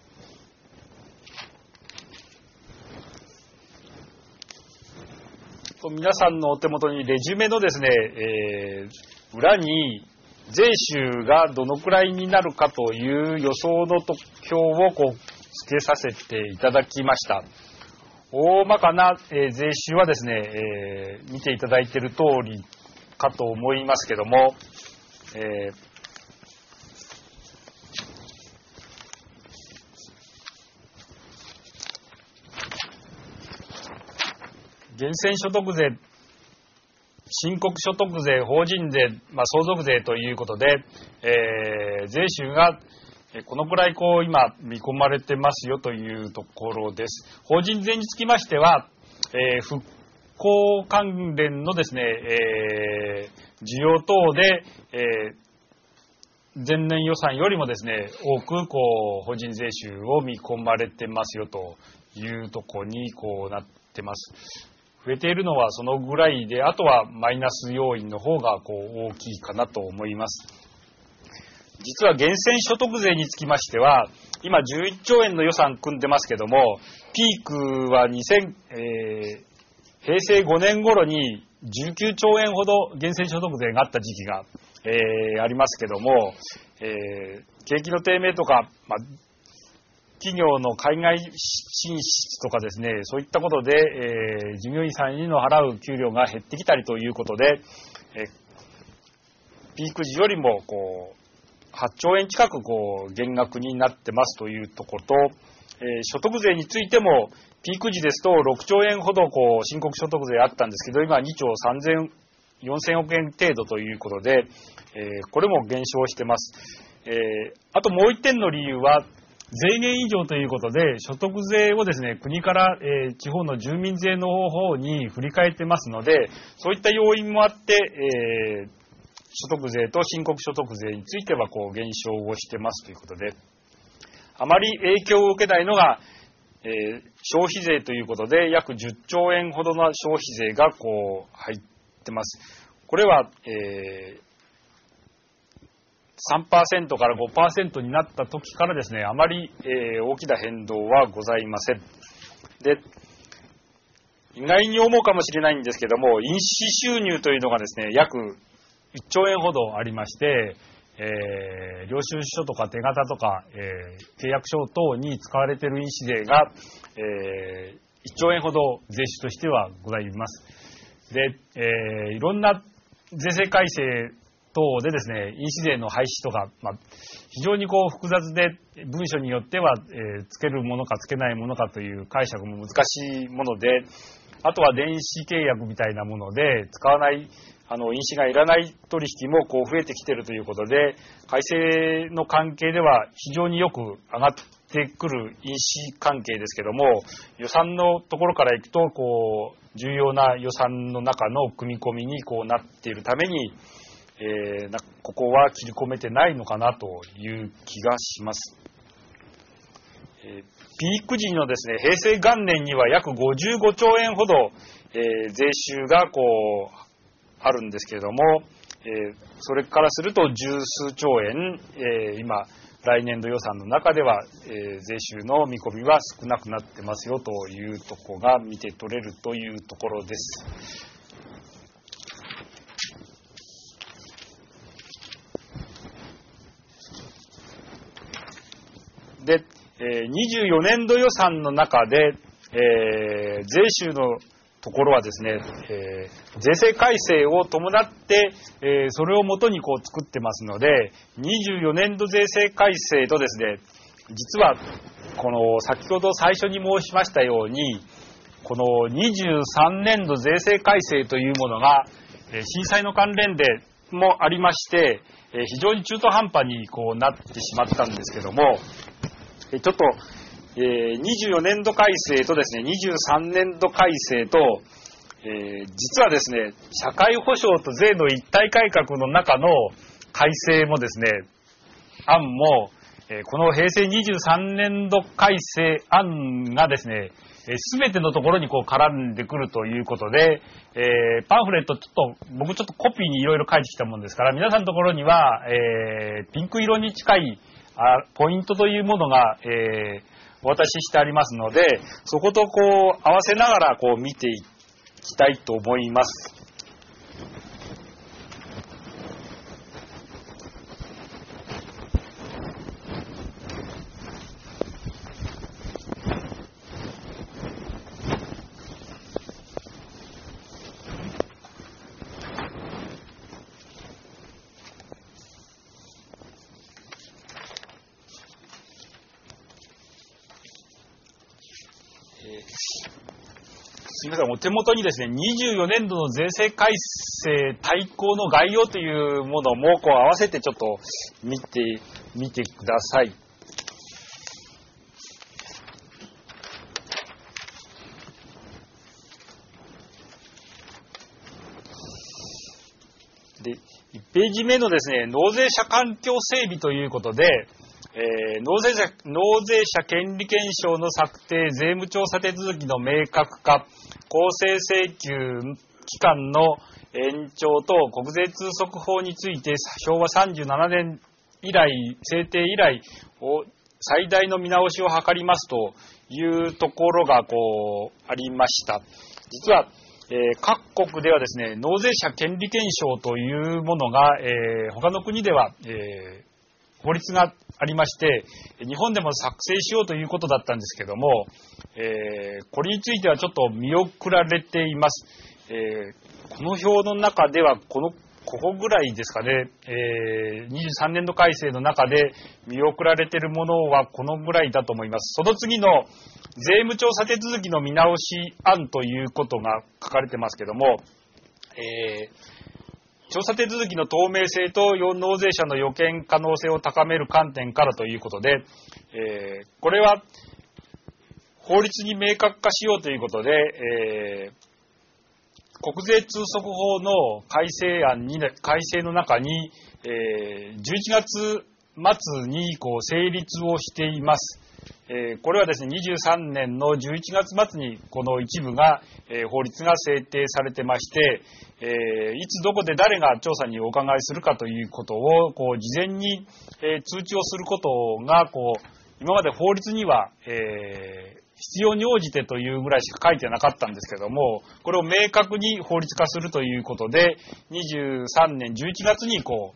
ー、皆さんのお手元にレジュメのですね、えー、裏に税収がどのくらいになるかという予想の表をこう付けさせていただきました。大まかな、えー、税収はですね、えー、見ていただいている通りかと思いますけども、えー、源泉所得税、申告所得税、法人税、まあ、相続税ということで、えー、税収がこのくらいこう今見込まれてますよというところです。法人税につきましては、えー、復興関連のですね、えー、需要等で、えー、前年予算よりもですね、多くこう法人税収を見込まれてますよというところにこうなってます。増えているのはそのぐらいで、あとはマイナス要因の方がこう大きいかなと思います。実は源泉所得税につきましては、今じゅういっちょうえんの予算組んでますけども、ピークはにせん、えー、へいせいごねん頃にじゅうきゅうちょうえんほど源泉所得税があった時期が、えー、ありますけども、えー、景気の低迷とか、まあ企業の海外進出とかですね、そういったことで、えー、従業員さんにの払う給料が減ってきたりということで、えー、ピーク時よりもこうはっちょうえん近くこう減額になってますというところと、えー、所得税についてもピーク時ですとろくちょうえんほどこう申告所得税あったんですけど、今にちょうさんぜんよんせんおくえん程度ということで、えー、これも減少してます。えー、あともう一点の理由は、税源以上ということで、所得税をですね、国から、えー、地方の住民税の方に振り替えてますので、そういった要因もあって、えー、所得税と申告所得税についてはこう減少をしてますということで、あまり影響を受けないのが、えー、消費税ということで、約じゅっちょうえんほどの消費税がこう入ってます。これは、えーさんパーセント から ごパーセント になった時からですね、あまり、えー、大きな変動はございません。で、意外に思うかもしれないんですけども、印紙収入というのがですね、約いっちょうえんほどありまして、 えー、領収書とか手形とか、えー、契約書等に使われている印紙税が、えー、いっちょうえんほど税収としてはございます。で、えー、いろんな税制改正等でですね、印紙税の廃止とか、まあ、非常にこう複雑で文書によっては、えー、つけるものかつけないものかという解釈も難しいもので、あとは電子契約みたいなもので使わないあの印紙がいらない取引もこう増えてきているということで、改正の関係では非常によく上がってくる印紙関係ですけども、予算のところからいくとこう重要な予算の中の組み込みにこうなっているために、えー、なここは切り込めてないのかなという気がします。えー、ピーク時のですね、平成元年には約ごじゅうごちょうえんほど、えー、税収がこうあるんですけれども、えー、それからすると十数兆円、えー、今来年度予算の中では、えー、税収の見込みは少なくなってますよというところが見て取れるというところです。で、えー、にじゅうよねんど予算の中で、えー、税収のところはですね、えー、税制改正を伴って、えー、それをもとにこう作ってますので、にじゅうよねんど税制改正とですね、実はこの先ほど最初に申しましたように、このにじゅうさんねんど税制改正というものが、えー、震災の関連でもありまして、えー、非常に中途半端にこうなってしまったんですけども、えー、ちょっとえー、にじゅうよねんど改正とですね、にじゅうさんねんど改正と、えー、実はですね、社会保障と税の一体改革の中の改正もですね、案も、えー、この平成にじゅうさんねんど改正案がですね、すべてのところにこう絡んでくるということで、えー、パンフレットちょっと、僕ちょっとコピーにいろいろ書いてきたもんですから、皆さんのところには、えー、ピンク色に近いあポイントというものが、えーお渡ししてありますので、そことこう合わせながらこう見ていきたいと思います。すみません、お手元にですね、にじゅうよねんどの税制改正大綱の概要というものもこう合わせてちょっと見てみてください。で、いちページ目のですね、納税者環境整備ということで、えー、納税者、納税者権利検証の策定、税務調査手続きの明確化、公正請求期間の延長と国税通則法についてしょうわさんじゅうななねん以来、制定以来を最大の見直しを図りますというところがこうありました。実は、えー、各国ではですね、納税者権利検証というものが、えー、他の国では、えー法律がありまして、日本でも作成しようということだったんですけども、えー、これについてはちょっと見送られています。えー、この表の中ではこのここぐらいですかね、えー、にじゅうさんねんど改正の中で見送られているものはこのぐらいだと思います。その次の税務調査手続きの見直し案ということが書かれてますけども、えー調査手続きの透明性と納税者の予見可能性を高める観点からということで、えー、これは法律に明確化しようということで、えー、国税通則法の改正案に、改正の中に、えー、じゅういちがつまつにこう成立をしています。えー、これはですね、にじゅうさんねんのじゅういちがつまつにこの一部が、えー、法律が制定されてまして、えー、いつどこで誰が調査にお伺いするかということをこう事前に、えー、通知をすることがこう今まで法律には、えー、必要に応じてというぐらいしか書いてなかったんですけども、これを明確に法律化するということでにじゅうさんねんじゅういちがつにこう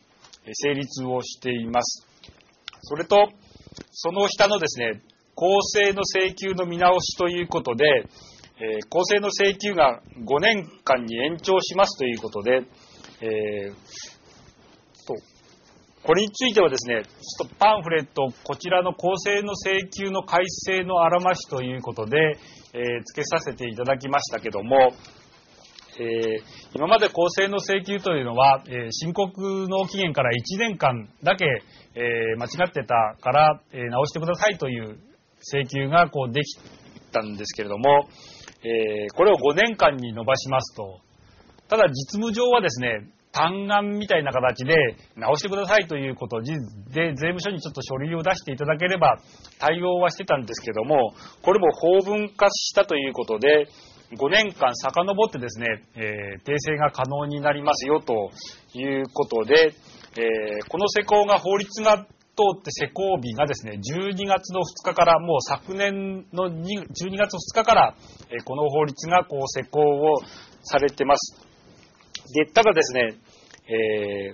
成立をしています。それと、その下のですね、公正の請求の見直しということで、えー、公正の請求がごねんかんに延長しますということで、えー、とこれについてはですね、ちょっとパンフレット、こちらの公正の請求の改正のあらましということで、えー、付けさせていただきましたけども、えー、今まで公正の請求というのは、えー、申告の期限からいちねんかんだけ、えー、間違ってたから、えー、直してくださいという請求がこうできたんですけれども、えー、これをごねんかんに延ばしますと、ただ実務上はですね、単案みたいな形で直してくださいということで、税務署にちょっと書類を出していただければ対応はしてたんですけども、これも法文化したということで、ごねんかん遡ってですね、えー、訂正が可能になりますよということで、えー、この施行が法律が通って施行日がですね、じゅうにがつのふつかから、もう昨年のじゅうにがつふつかから、えー、この法律がこう施行をされてます。で、ただですね、えー、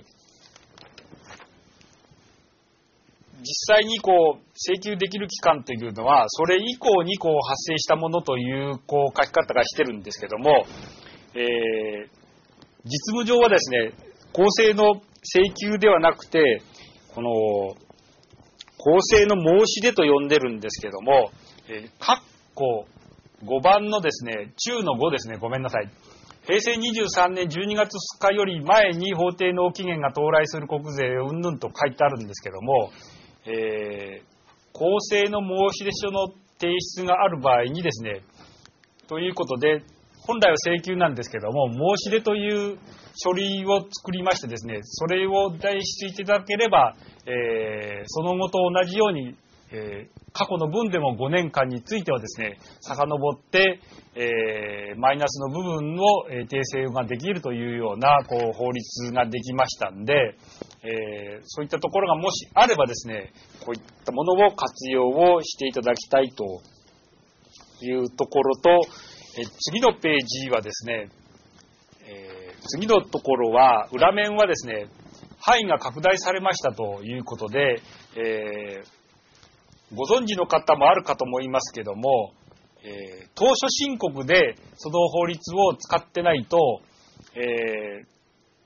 実際にこう請求できる期間というのは、それ以降にこう発生したものというこう書き方がしてるんですけども、えー、実務上はですね、公正の請求ではなくて、この公正の申し出と呼んでるんですけども、えー、括弧ごばんのですね、中のごですね、ごめんなさい。へいせいにじゅうさんねんじゅうにがつふつかより前に法定納期限が到来する国税をうんぬんと書いてあるんですけども、えー、公正の申出書の提出がある場合にですね、ということで、本来は請求なんですけども、申し出という書類を作りましてですね、それを提出していただければ、えー、その後と同じように、えー、過去の分でもごねんかんについてはですね、遡って、えー、マイナスの部分を、えー、訂正ができるというようなこう法律ができましたんで、えー、そういったところがもしあればですね、こういったものを活用をしていただきたいというところと、えー、次のページはですね、えー、次のところは裏面はですね、範囲が拡大されましたということで、えーご存知の方もあるかと思いますけども、えー、当初申告でその法律を使ってないと、えー、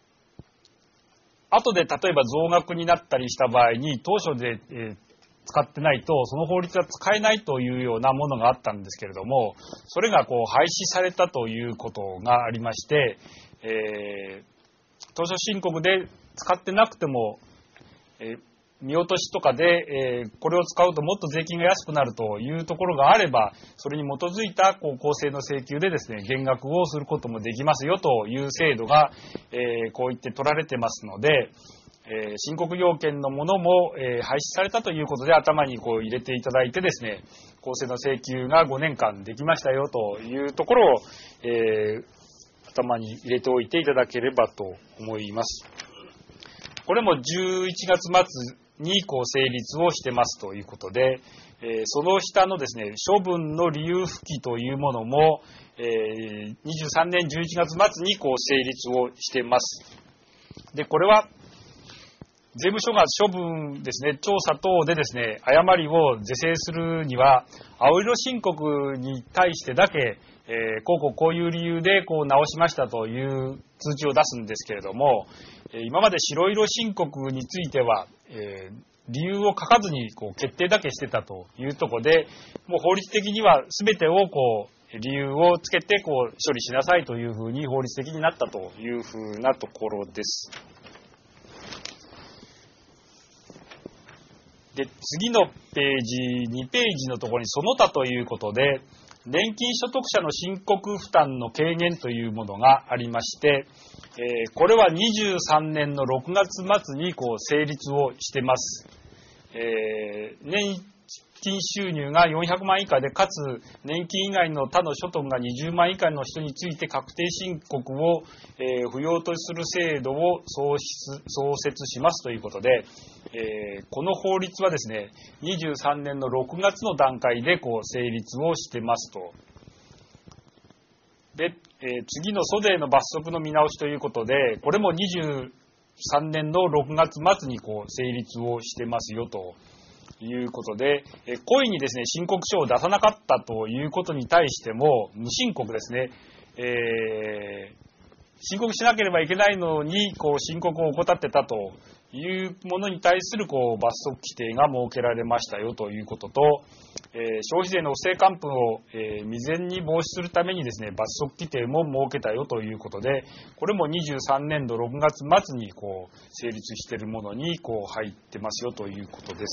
後で例えば増額になったりした場合に当初で、えー、使ってないとその法律は使えないというようなものがあったんですけれども、それがこう廃止されたということがありまして、えー、当初申告で使ってなくても、えー見落としとかで、えー、これを使うともっと税金が安くなるというところがあれば、それに基づいたこう公正の請求でですね、減額をすることもできますよという制度が、えー、こう言って取られてますので、えー、申告要件のものも、えー、廃止されたということで頭にこう入れていただいてですね、公正の請求がごねんかんできましたよというところを、えー、頭に入れておいていただければと思います。これもじゅういちがつまつにこう成立をしてますということで、えー、その下のですね、処分の理由付記というものも、えー、にじゅうさんねんじゅういちがつまつにこう成立をしてます。で、これは税務署が処分ですね、調査等でですね、誤りを是正するには、青色申告に対してだけ、えー、こうこうこういう理由でこう直しましたという通知を出すんですけれども、今まで白色申告については、えー、理由を書かずにこう決定だけしてたというところで、もう法律的には全てをこう理由をつけてこう処理しなさいというふうに法律的になったというふうなところです。で、次のページ、にページのところにその他ということで、年金所得者の申告負担の軽減というものがありまして、えー、これはにじゅうさんねんのろくがつまつにこう成立をしてます。えー、年金収入がよんひゃくまん以下で、かつ年金以外の他の所得がにじゅうまん以下の人について確定申告を、えー、不要とする制度を創出、創設しますということで、えー、この法律はですね、にじゅうさんねんのろくがつの段階でこう成立をしてますと。で、えー、次の租税の罰則の見直しということで、これもにじゅうさんねんのろくがつまつにこう成立をしてますよということで、え故意にですね申告書を出さなかったということに対しても無申告ですね、えー、申告しなければいけないのにこう申告を怠ってたというものに対するこう罰則規定が設けられましたよということと、えー、消費税の不正還付を、えー、未然に防止するためにですね罰則規定も設けたよということで、これもにじゅうさんねんどろくがつまつにこう成立しているものにこう入ってますよということです。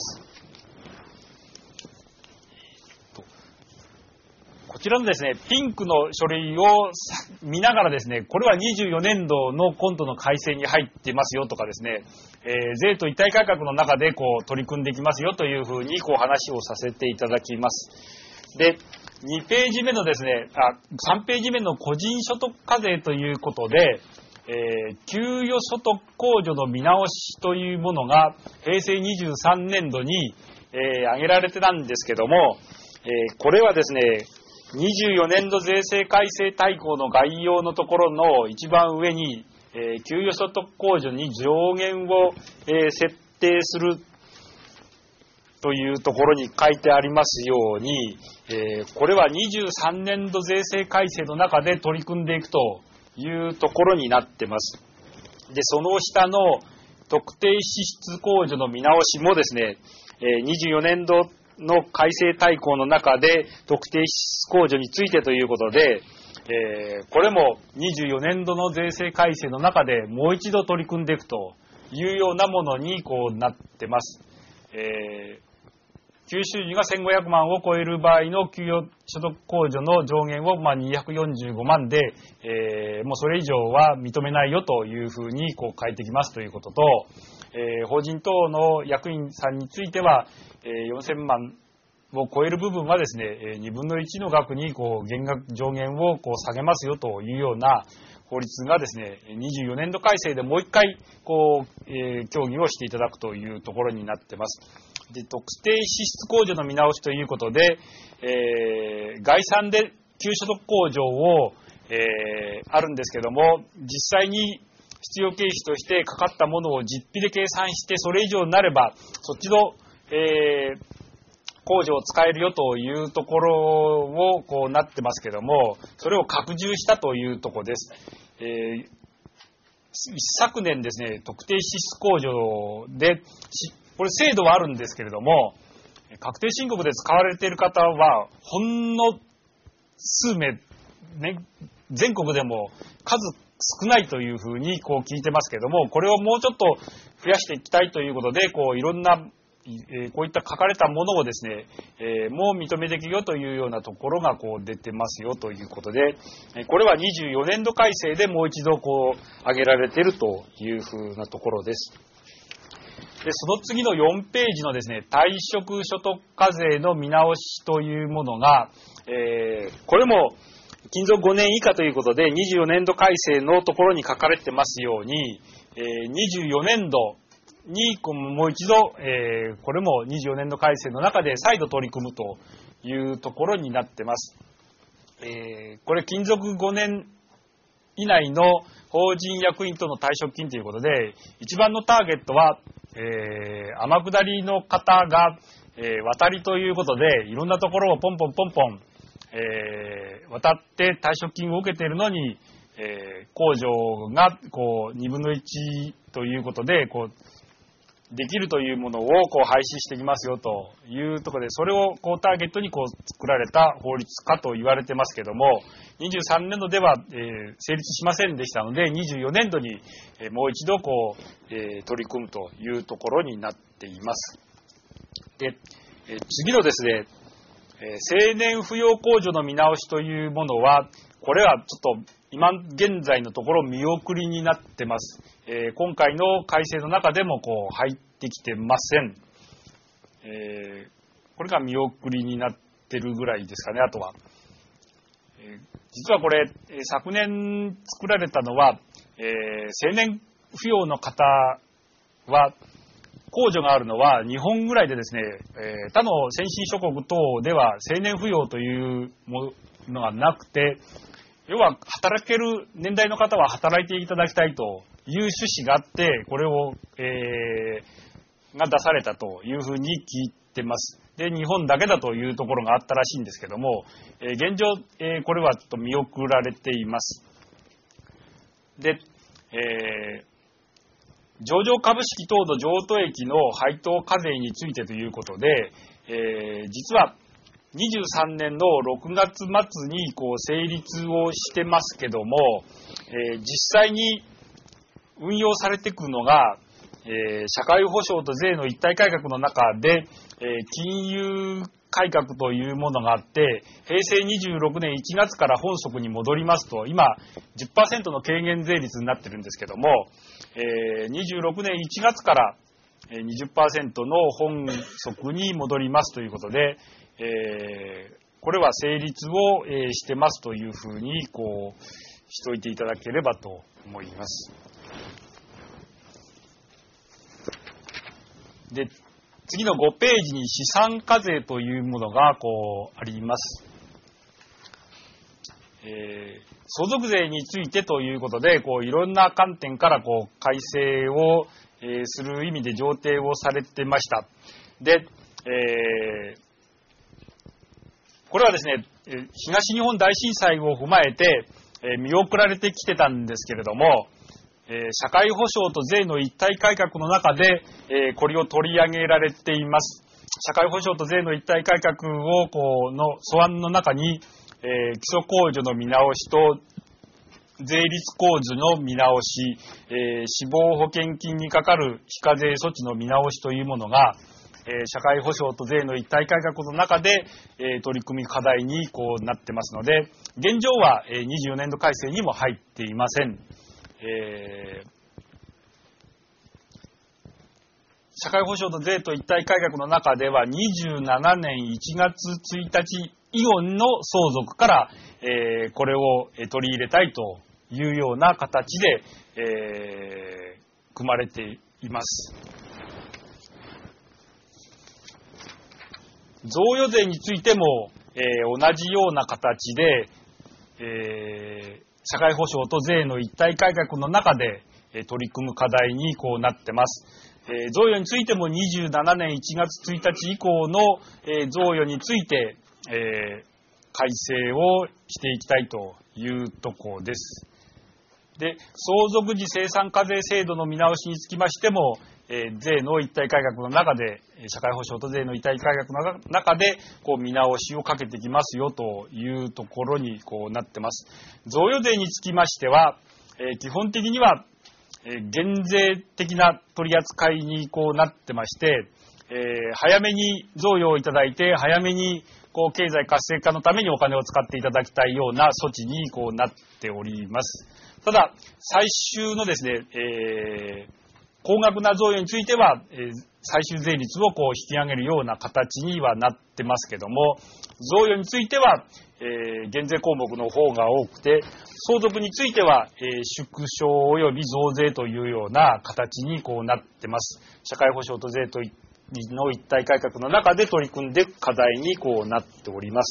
こちらのですね、ピンクの書類を見ながらですね、これはにじゅうよねんどの今度の改正に入ってますよとかですね、えー、税と一体改革の中でこう取り組んできますよというふうにこう話をさせていただきます。で、にページ目のですね、あ、さんページ目の個人所得課税ということで、えー、給与所得控除の見直しというものがへいせいにじゅうさんねんどに、えー、挙げられてたんですけども、えー、これはですね、にじゅうよねんど税制改正大綱の概要のところの一番上に、えー、給与所得控除に上限を、えー、設定するというところに書いてありますように、えー、これはにじゅうさんねんど税制改正の中で取り組んでいくというところになってます。で、その下の特定支出控除の見直しもですね、えー、にじゅうよねんどの改正大綱の中で特定支出控除についてということで、えー、これもにじゅうよねんどの税制改正の中でもう一度取り組んでいくというようなものにこうなってます。えー給収入がせんごひゃくまんを超える場合の給与所得控除の上限をまあにひゃくよんじゅうごまんで、えー、もうそれ以上は認めないよというふうにこう書いてきますということと、えー、法人等の役員さんについては、えー、よんせんまんを超える部分はですね、にぶんのいちの額にこう減額上限をこう下げますよというような法律がですね、にじゅうよねんど改正でもう一回こう、えー、協議をしていただくというところになってます。で、特定支出控除の見直しということで、えー、概算で給所得控除を、えー、あるんですけども、実際に必要経費としてかかったものを実費で計算して、それ以上になればそっちの、えー、控除を使えるよというところをこうなってますけども、それを拡充したというところです。えー、昨年ですね、特定支出控除でこれ制度はあるんですけれども、確定申告で使われている方はほんの数名、ね、全国でも数少ないというふうにこう聞いてますけども、これをもうちょっと増やしていきたいということで、こういろんなえー、こういった書かれたものをですね、えー、もう認めていくよというようなところがこう出てますよということで、これはにじゅうよねんど改正でもう一度こう挙げられているというふうなところです。で、その次のよんページのですね、退職所得課税の見直しというものが、えー、これも勤続ごねん以下ということでにじゅうよねんど改正のところに書かれてますように、えー、にじゅうよねんどにもう一度、えー、これもにじゅうよねんど改正の中で再度取り組むというところになってます。えー、これ勤続ごねん以内の法人役員との退職金ということで、一番のターゲットは、えー、天下りの方が、えー、渡りということで、いろんなところをポンポンポンポン、えー、渡って退職金を受けているのに、えー、控除がこうにぶんのいちということで、こうできるというものをこう廃止していきますよというところで、それをこうターゲットにこう作られた法律かと言われてますけども、にじゅうさんねんどでは、えー、成立しませんでしたので、にじゅうよねんどに、えー、もう一度こう、えー、取り組むというところになっています。で、えー、次のですね、えー、成年扶養控除の見直しというものは、これはちょっと今現在のところ見送りになってます。えー、今回の改正の中でもこう入ってきてません。えー、これが見送りになってるぐらいですかね。あとは、えー、実はこれ、えー、昨年作られたのは、えー、成年扶養の方は控除があるのは日本ぐらいでですね、えー、他の先進諸国等では成年扶養というものがなくて、 要は働ける年代の方は働いていただきたいという趣旨があって、これを、えー、が出されたというふうに聞いてます。で、日本だけだというところがあったらしいんですけども、えー、現状、えー、これはちょっと見送られています。で、えー上場株式等の譲渡益の配当課税についてということで、えー、実はにじゅうさんねんのろくがつ末にこう成立をしてますけども、えー、実際に運用されていくのが、えー、社会保障と税の一体改革の中で、えー、金融改革というものがあって、平成にじゅうろくねんいちがつから本則に戻りますと、今 じゅっパーセント の軽減税率になってるんですけども、えー、にじゅうろくねんいちがつから にじゅっパーセント の本則に戻りますということで、えー、これは成立を、えー、してますというふうにこうしておいていただければと思います。で、次のごページに資産課税というものがこうあります。えー、相続税についてということで、こういろんな観点からこう改正を、えー、する意味で上程をされてました。で、えー、これはですね、東日本大震災を踏まえて、えー、見送られてきてたんですけれども、えー、社会保障と税の一体改革の中で、えー、これを取り上げられています。社会保障と税の一体改革をこうの素案の中に、えー、基礎控除の見直しと税率控除の見直し、えー、死亡保険金にかかる非課税措置の見直しというものが、えー、社会保障と税の一体改革の中で、えー、取り組み課題にこうなってますので、現状は、えー、にじゅうよねんど改正にも入っていません。えー、社会保障と税と一体改革の中ではにじゅうななねんいちがつついたち以後の相続から、えー、これを取り入れたいというような形で、えー、組まれています。贈与税についても、えー、同じような形で、えー、社会保障と税の一体改革の中で、えー、取り組む課題にこうなってます。えー、贈与についてもにじゅうななねんいちがつついたち以降の、えー、贈与について、えー、改正をしていきたいというところです。で、相続時生産課税制度の見直しにつきましても、えー、税の一体改革の中で、社会保障と税の一体改革の中でこう見直しをかけてきますよというところにこうなってます。贈与税につきましては、えー、基本的には、えー、減税的な取り扱いにこうなってまして、えー、早めに贈与をいただいて、早めにこう経済活性化のためにお金を使っていただきたいような措置にこうなっております。ただ、最終のですね、えー、高額な贈与については、えー、最終税率をこう引き上げるような形にはなってますけども、贈与については、えー、減税項目の方が多くて、相続については、えー、縮小及び増税というような形にこうなってます。社会保障と税との一体改革の中で取り組んでいく課題にこうなっております。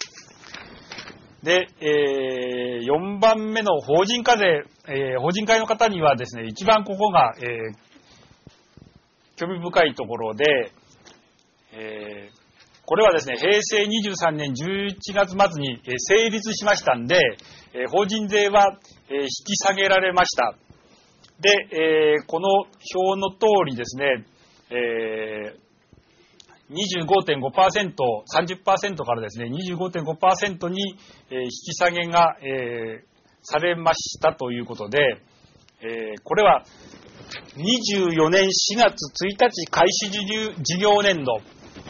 で、えー、よんばんめの法人課税、えー、法人会の方にはですね、一番ここが、えー、興味深いところで、えー、これはですね、へいせいにじゅうさんねんじゅういちがつまつに成立しましたんで、えー、法人税は、えー、引き下げられました。で、えー、この表の通りですね、えーにじゅうごてんごパーセント、さんじゅっパーセント からですね、にじゅうごてんごパーセント に、えー、引き下げが、えー、されましたということで、えー、これはにじゅうよねんしがつついたち開始事業年度、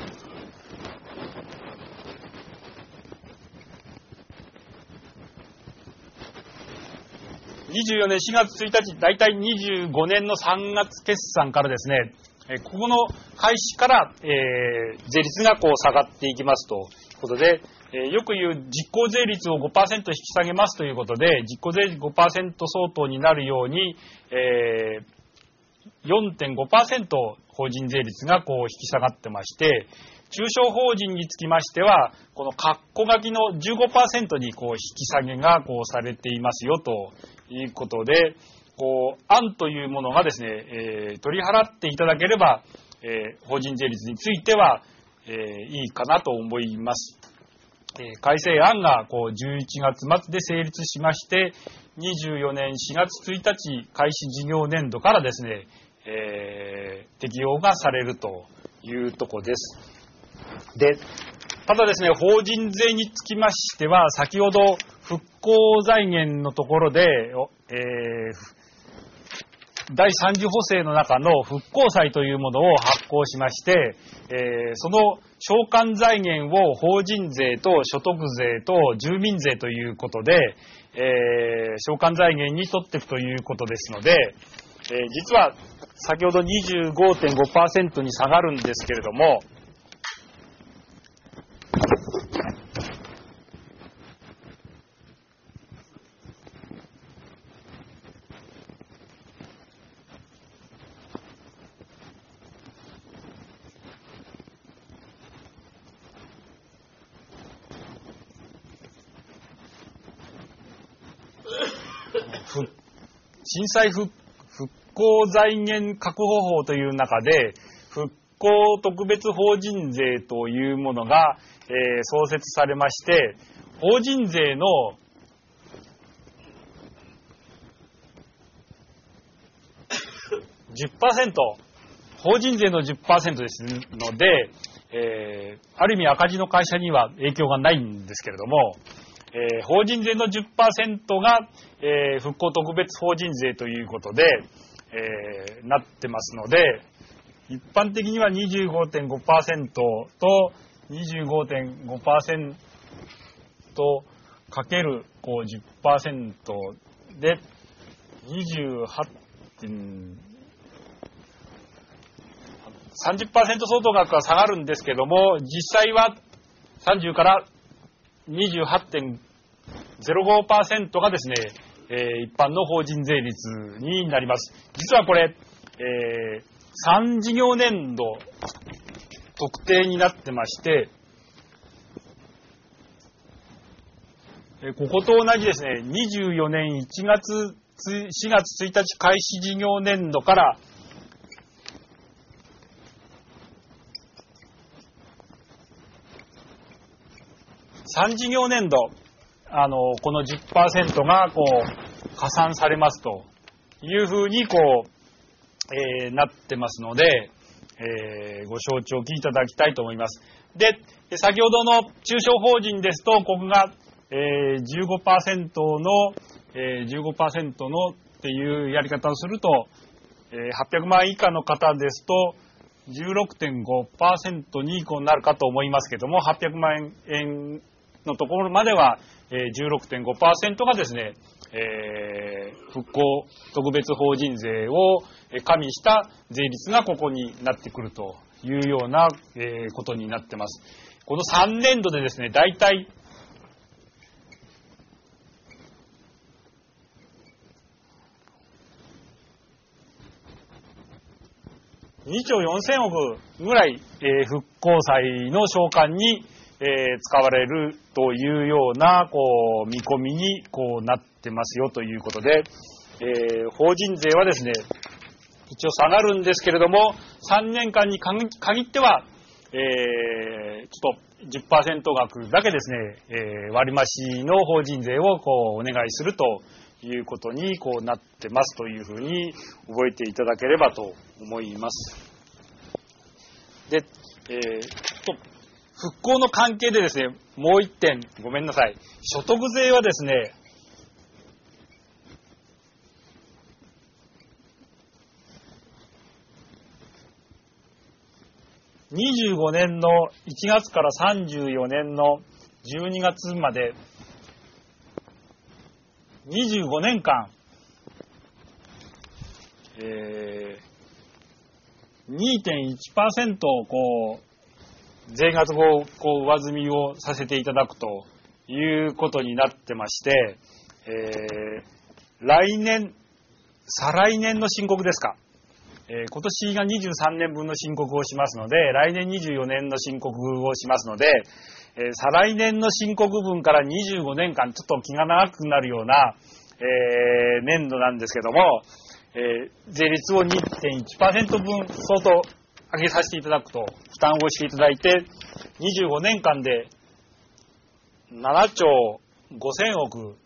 にじゅうよねんしがつついたち、だいたいにじゅうごねんのさんがつ決算からですね、ここの開始から、えー、税率がこう下がっていきますということで、えー、よく言う実効税率を ごパーセント 引き下げますということで、実効税率 ごパーセント 相当になるように、えー、よんてんごパーセント法人税率がこう引き下がってまして、中小法人につきましては、この括弧書きの じゅうごパーセント にこう引き下げがこうされていますよということで、こう案というものがですね、えー、取り払っていただければ、えー、法人税率については、えー、いいかなと思います。えー、改正案がこうじゅういちがつ末で成立しまして、にじゅうよねんしがつついたち開始事業年度からですね、えー、適用がされるというところです。で、ただですね、法人税につきましては、先ほど復興財源のところで、えーだいさん次補正の中の復興債というものを発行しまして、えー、その償還財源を法人税と所得税と住民税ということで、えー、償還財源に取っていくということですので、えー、実は先ほど にじゅうごてんごパーセント に下がるんですけれども、震災復興財源確保法という中で、復興特別法人税というものが、えー、創設されまして、法人税のじゅっパーセント、法人税の じゅっパーセント ですので、えー、ある意味赤字の会社には影響がないんですけれども、えー、法人税の じゅっパーセント が、えー、復興特別法人税ということで、えー、なってますので、一般的には にじゅうごてんごパーセント と にじゅうごてんごパーセント かけるこう じゅっパーセント で にじゅうはちてんさんじゅっパーセント 相当額は下がるんですけども、実際はさんじゅうからにじゅうはちてんゼロごパーセント がですね、えー、一般の法人税率になります。実はこれ、えー、さん事業年度特定になってまして、えー、ここと同じですね、にじゅうよねんいちがつしがつついたち開始事業年度からさん事業年度、あの、この じゅっパーセント が、こう、加算されますというふうに、こう、えー、なってますので、えー、ご承知おきいただきたいと思います。で、先ほどの中小法人ですと、ここが、えー、じゅうごパーセント の、えー、じゅうごパーセント のっていうやり方をすると、えー、はっぴゃくまん以下の方ですと、じゅうろくてんごパーセント にこうなるかと思いますけども、はっぴゃくまん円のところまでは、えー、じゅうろくてんごパーセント がですね、えー、復興特別法人税を加味した税率がここになってくるというような、えー、ことになってます。このさんねんどでですね、大体にちょうよんせんおくぐらい、えー、復興債の償還に、えー、使われるというようなこう見込みにこうなってますよということで、えー、法人税はですね、一応下がるんですけれども、さんねんかんに限っては、えー、ちょっと じゅっパーセント 額だけですね、えー、割増の法人税をこうお願いするということにこうなってますというふうに覚えていただければと思います。で、えー、と復興の関係でですね、もう一点ごめんなさい。所得税はですね、にじゅうごねんのいちがつからさんじゅうよねんのじゅうにがつまでにじゅうごねんかん、えー、にてんいちパーセント こう税額をこう上積みをさせていただくということになってまして、えー、来年再来年の申告ですか、 えー、今年がにじゅうさんねんぶんの申告をしますので、来年にじゅうよねんの申告をしますので、えー、再来年の申告分からにじゅうごねんかんちょっと気が長くなるような、えー、年度なんですけども、えー、税率を にてんいちパーセント 分相当上げさせていただくと、負担をしていただいて、にじゅうごねんかんでななちょうごせんおく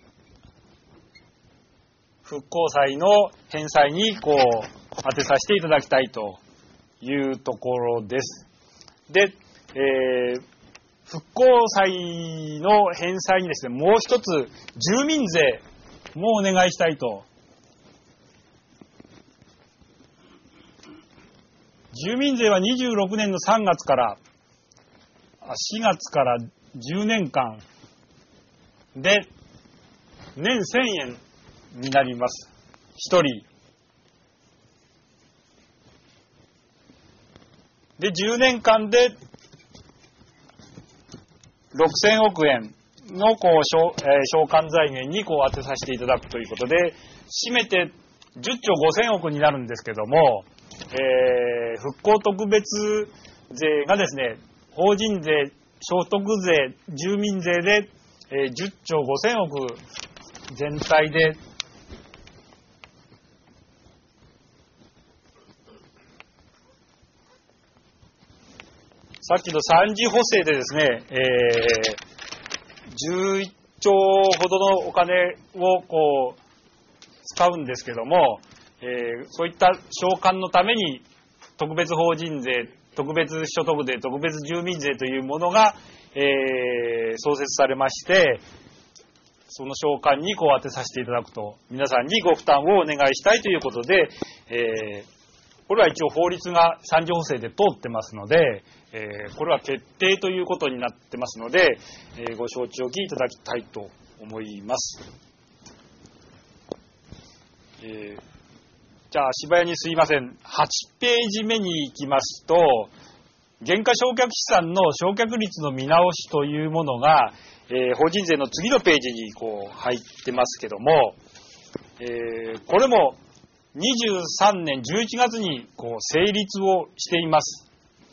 復興債の返済にこう当てさせていただきたいというところです。で、えー、復興債の返済にですね、もう一つ住民税もお願いしたいと。住民税はにじゅうろくねんのさんがつからしがつからじゅうねんかんで年せんえんになります。ひとり。で、じゅうねんかんでろくせんおくえんのこう償、えー、償還財源にこう当てさせていただくということで、締めてじゅっちょうごせんおくになるんですけども、えー、復興特別税がですね、法人税、所得税、住民税で、えー、じゅっちょうごせんおく全体でさっきのさん次補正でですね、えー、じゅういっちょうほどのお金をこう使うんですけども、えー、そういった償還のために特別法人税、特別所得税、特別住民税というものが、えー、創設されまして、その償還にこう当てさせていただくと、皆さんにご負担をお願いしたいということで、えー、これは一応法律がさん次補正で通ってますので、えー、これは決定ということになってますので、えー、ご承知おきいただきたいと思います。えー、じゃあ足早にすいません。はちページ目に行きますと、減価償却資産の償却率の見直しというものが、えー、法人税の次のページにこう入ってますけども、えー、これもにじゅうさんねんじゅういちがつにこう成立をしています。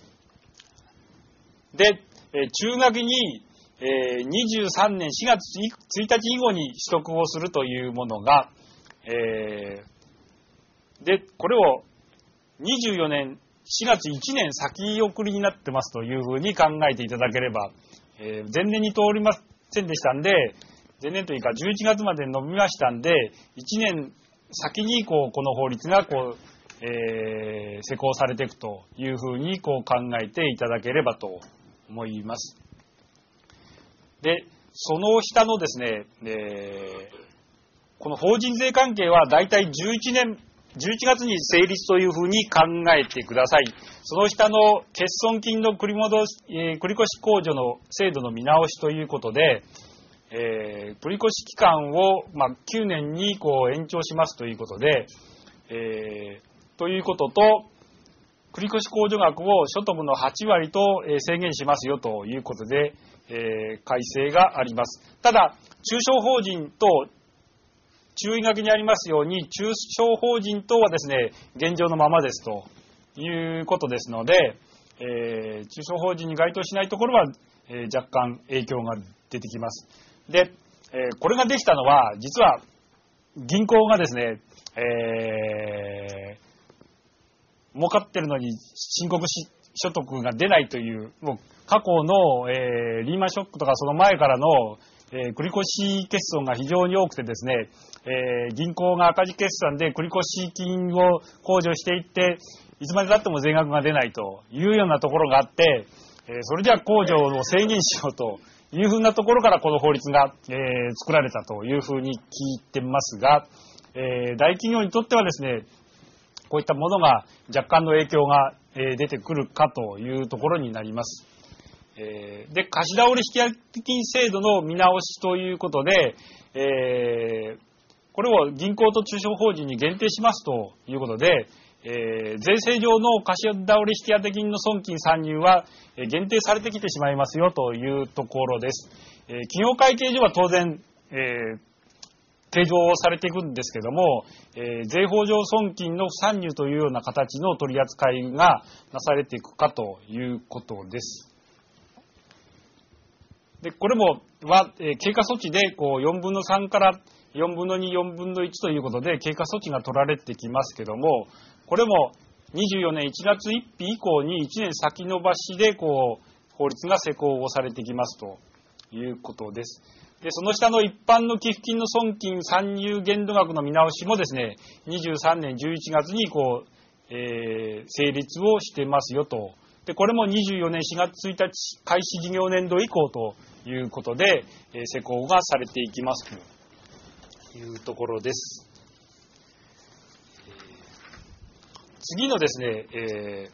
で、えー、中額に、えー、にじゅうさんねんしがつついたち以後に取得をするというものが、えー、で、これをにじゅうよねんしがついちねん先送りになってますというふうに考えていただければ、えー、前年に通りませんでしたんで、前年というかじゅういちがつまで伸びましたんで、いちねん先にこうこの法律がこう、えー、施行されていくというふうにこう考えていただければと思います。で、その下のですね、えー、この法人税関係はだいたいじゅういちねん、じゅういちがつに成立というふうに考えてください。その下の欠損金の繰り戻し、えー、繰越控除の制度の見直しということで、えー、繰越期間を、まあ、きゅうねんにこう延長しますということで、えー、ということと、繰越控除額を所得のはちわりと制限しますよということで、えー、改正があります。ただ、中小法人と注意書きにありますように、中小法人等はですね、現状のままですということですので、えー、中小法人に該当しないところは、えー、若干影響が出てきます。で、えー、これができたのは、実は銀行がですね、えー、儲かってるのに申告し所得が出ないという、もう過去の、えー、リーマンショックとかその前からの、えー、繰越欠損が非常に多くてですね、えー、銀行が赤字決算で繰越金を控除していって、いつまで経っても税額が出ないというようなところがあって、えー、それじゃあ控除を制限しようというふうなところからこの法律が、えー、作られたというふうに聞いてますが、えー、大企業にとってはですね、こういったものが若干の影響が、えー、出てくるかというところになります。えー、で、貸し倒れ引当金制度の見直しということで、えー、これを銀行と中小法人に限定しますということで、えー、税制上の貸し倒れ引当金の損金参入は、えー、限定されてきてしまいますよというところです。えー、企業会計上は当然、えー、 計上されていくんですけども、えー、税法上損金の不参入というような形の取り扱いがなされていくかということです。で、これもは、えー、経過措置でこうよんぶんのさんからよんぶんのに、よんぶんのいちということで経過措置が取られてきますけども、これもにじゅうよねんいちがつついたち以降にいちねん先延ばしでこう法律が施行をされてきますということです。で、その下の一般の寄付金の損金参入限度額の見直しもですね、にじゅうさんねんじゅういちがつにこう、えー、成立をしてますよと。で、これもにじゅうよねんしがつついたち開始事業年度以降ということで、えー、施行がされていきますというところです。次のですね、えー、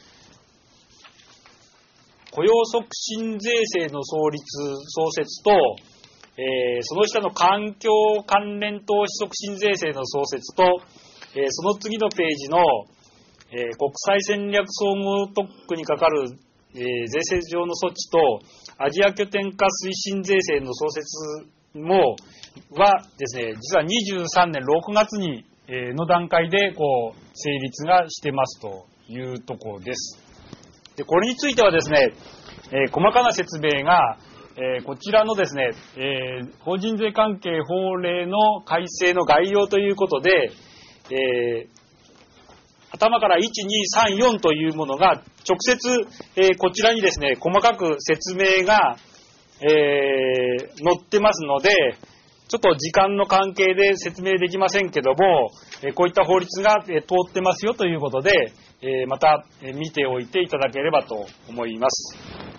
雇用促進税制の創立、創設と、えー、その下の環境関連投資促進税制の創設と、えー、その次のページの、えー、国際戦略総合特区にかかる、えー、税制上の措置とアジア拠点化推進税制の創設もはですね、実はにじゅうさんねんろくがつにの段階でこう成立がしてますというところです。で、これについてはですね、えー、細かな説明が、えー、こちらのですね、えー、法人税関係法令の改正の概要ということで、えー、頭からいち、に、さん、よんというものが直接、えー、こちらにですね、細かく説明が、えー、載ってますので、ちょっと時間の関係で説明できませんけども、こういった法律が通ってますよということで、また見ておいていただければと思います。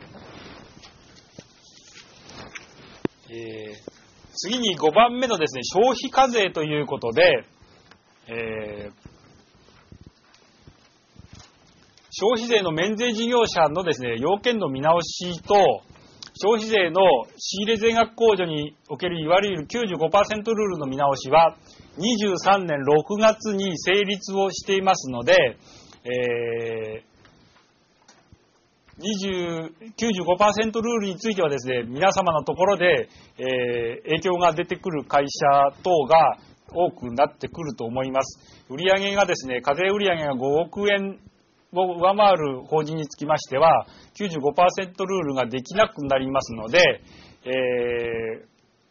えー、次にごばんめのですね、消費課税ということで、えー、消費税の免税事業者のですね、要件の見直しと、消費税の仕入れ税額控除におけるいわゆる きゅうじゅうごパーセント ルールの見直しはにじゅうさんねんろくがつに成立をしていますので、えー、きゅうじゅうごパーセント ルールについてはですね、皆様のところで、えー、影響が出てくる会社等が多くなってくると思います。売上がですね、課税売上がごおくえんを上回る法人につきましては きゅうじゅうごパーセント ルールができなくなりますので、えー、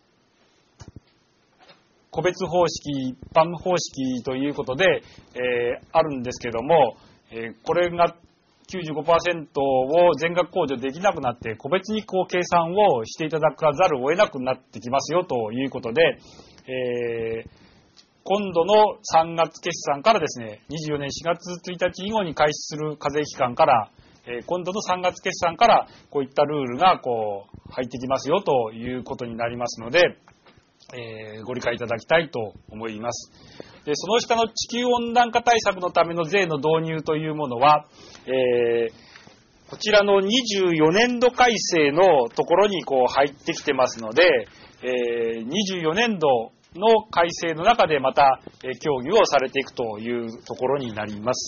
個別方式、一般方式ということで、えー、あるんですけども、えー、これが きゅうじゅうごパーセント を全額控除できなくなって個別にこう計算をしていただかざるを得なくなってきますよということで、えー今度のさんがつ決算からですね、にじゅうよねんしがつついたち以後に開始する課税期間から、えー、今度のさんがつ決算からこういったルールがこう入ってきますよということになりますので、えー、ご理解いただきたいと思います。で、その下の地球温暖化対策のための税の導入というものは、えー、こちらのにじゅうよねんど改正のところにこう入ってきてますので、えー、にじゅうよねんどの改正の中でまた協議をされていくというところになります。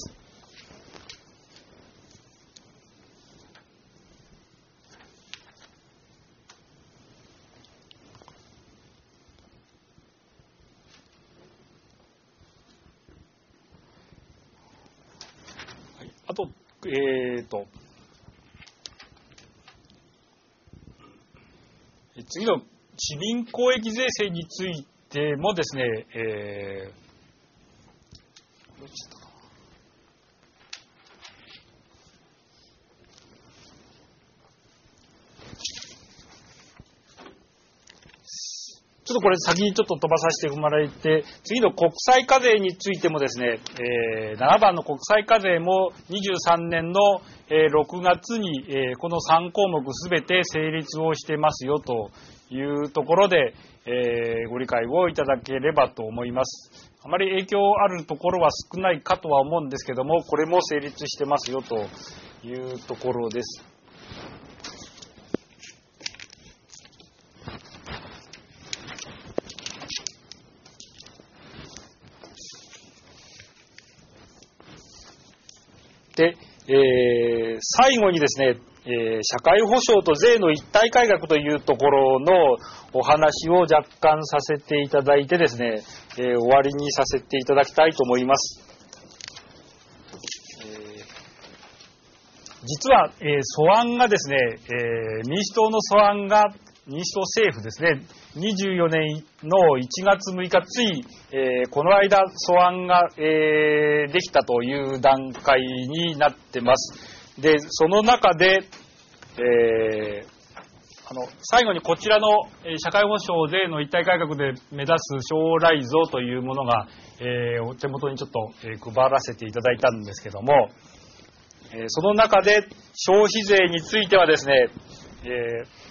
はい、あと、えーと、次の市民公益税制についてでもですね、えー、ちょっとこれ先にちょっと飛ばさせてもらえて、次の国際課税についてもですね、えー、ななばんの国際課税もにじゅうさんねんのろくがつにこのさんこうもくすべて成立をしてますよというところで、えー、ご理解をいただければと思います。あまり影響あるところは少ないかとは思うんですけども、これも成立してますよというところです。で、えー、最後にですね、 えー、社会保障と税の一体改革というところのお話を若干させていただいてですね、えー、終わりにさせていただきたいと思います。実は、えー、素案がですね、えー、民主党の素案が、民主党政府ですね、にじゅうよねんのいちがつむいか、つい、えー、この間素案が、えー、できたという段階になってます。で、その中で、えー、あの最後にこちらの、えー、社会保障税の一体改革で目指す将来像というものが、えー、お手元にちょっと、えー、配らせていただいたんですけども、その中で消費税についてはですね、えー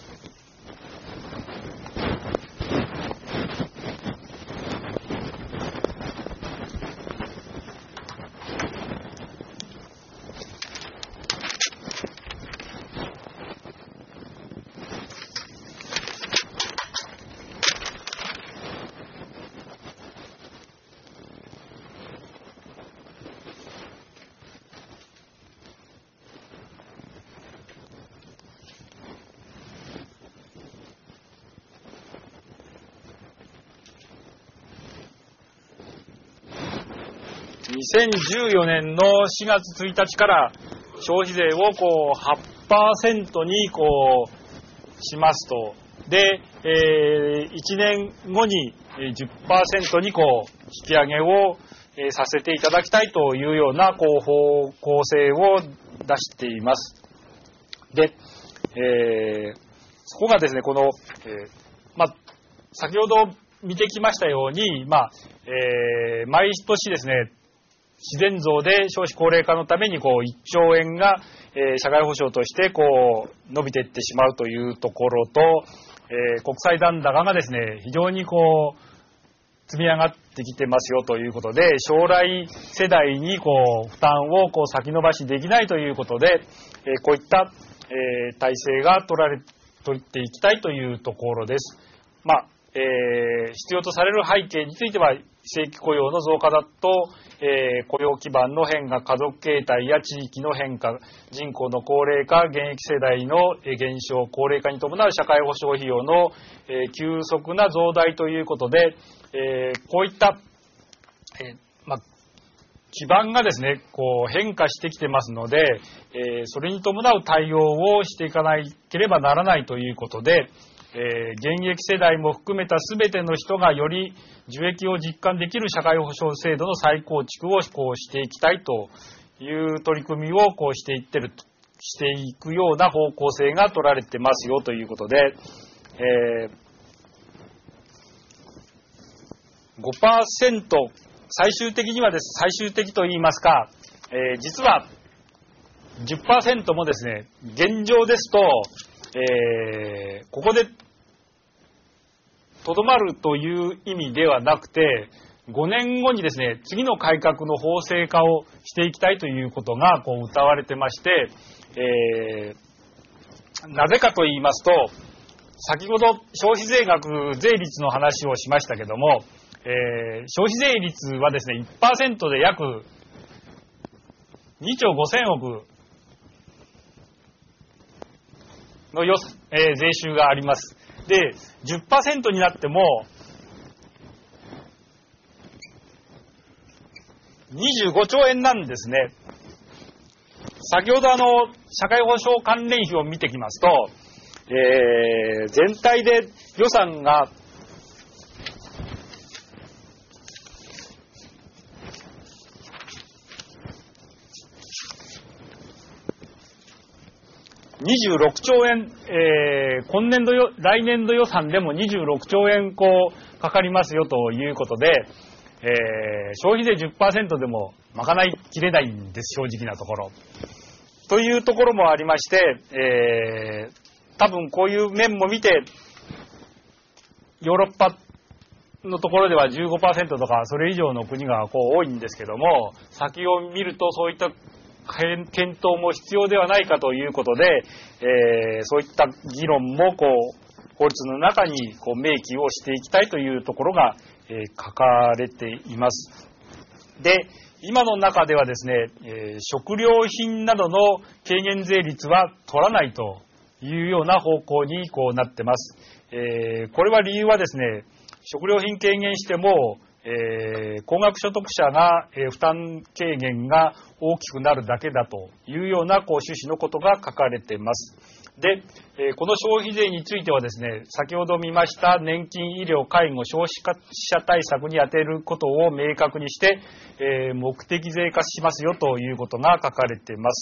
にせんじゅうよねんのしがつついたちから消費税をこう はちパーセント にこうしますと、で、えー、いちねんごに じゅっパーセント にこう引き上げを、えー、させていただきたいというようなこう方向性を出しています。で、えー、そこがですね、この、えー、まあ、先ほど見てきましたように、まあ、えー、毎年ですね、自然増で少子高齢化のためにこういっちょうえんが、えー、社会保障としてこう伸びていってしまうというところと、えー、国際残高がですね非常にこう積み上がってきてますよということで、将来世代にこう負担をこう先延ばしできないということで、えー、こういった、えー、体制が取られ取っていきたいというところです。まあえー、必要とされる背景については非正規雇用の増加だと、えー、雇用基盤の変化、家族形態や地域の変化、人口の高齢化、現役世代の減少、高齢化に伴う社会保障費用の、えー、急速な増大ということで、えー、こういった、えーま、基盤がですね、こう変化してきてますので、えー、それに伴う対応をしていかなければならないということで、えー、現役世代も含めた全ての人がより受益を実感できる社会保障制度の再構築をこうしていきたいという取り組みをこうしていってるしていくような方向性が取られてますよということで、えー、ごパーセント 最終的にはです最終的と言いますか、えー、実は じゅっパーセント もですね現状ですと、えー、ここでとどまるという意味ではなくて、ごねんごにですね次の改革の法制化をしていきたいということがこう謳われてまして、えー、なぜかと言いますと、先ほど消費税額税率の話をしましたけども、えー、消費税率はですね いちパーセント で約にちょうごせんおくのよ、えー、税収があります。で、じゅっパーセント になってもにじゅうごちょうえんなんですね。先ほどあの社会保障関連費を見てきますと、えー、全体で予算がにじゅうろくちょうえん、えー、今年度よ来年度予算でもにじゅうろくちょうえんこうかかりますよということで、えー、消費税 じゅっパーセント でも賄いきれないんです、正直なところ。というところもありまして、えー、多分こういう面も見て、ヨーロッパのところでは じゅうごパーセント とかそれ以上の国がこう多いんですけども、先を見るとそういった検討も必要ではないかということで、えー、そういった議論もこう法律の中にこう明記をしていきたいというところが、えー、書かれています。 で、今の中ではですね、えー、食料品などの軽減税率は取らないというような方向にこうなってます。えー、これは理由はですね、食料品軽減しても、えー、高額所得者が、えー、負担軽減が大きくなるだけだというようなこう趣旨のことが書かれています。で、えー、この消費税についてはですね、先ほど見ました年金、医療、介護、少子化対策に充てることを明確にして、えー、目的税化しますよということが書かれています。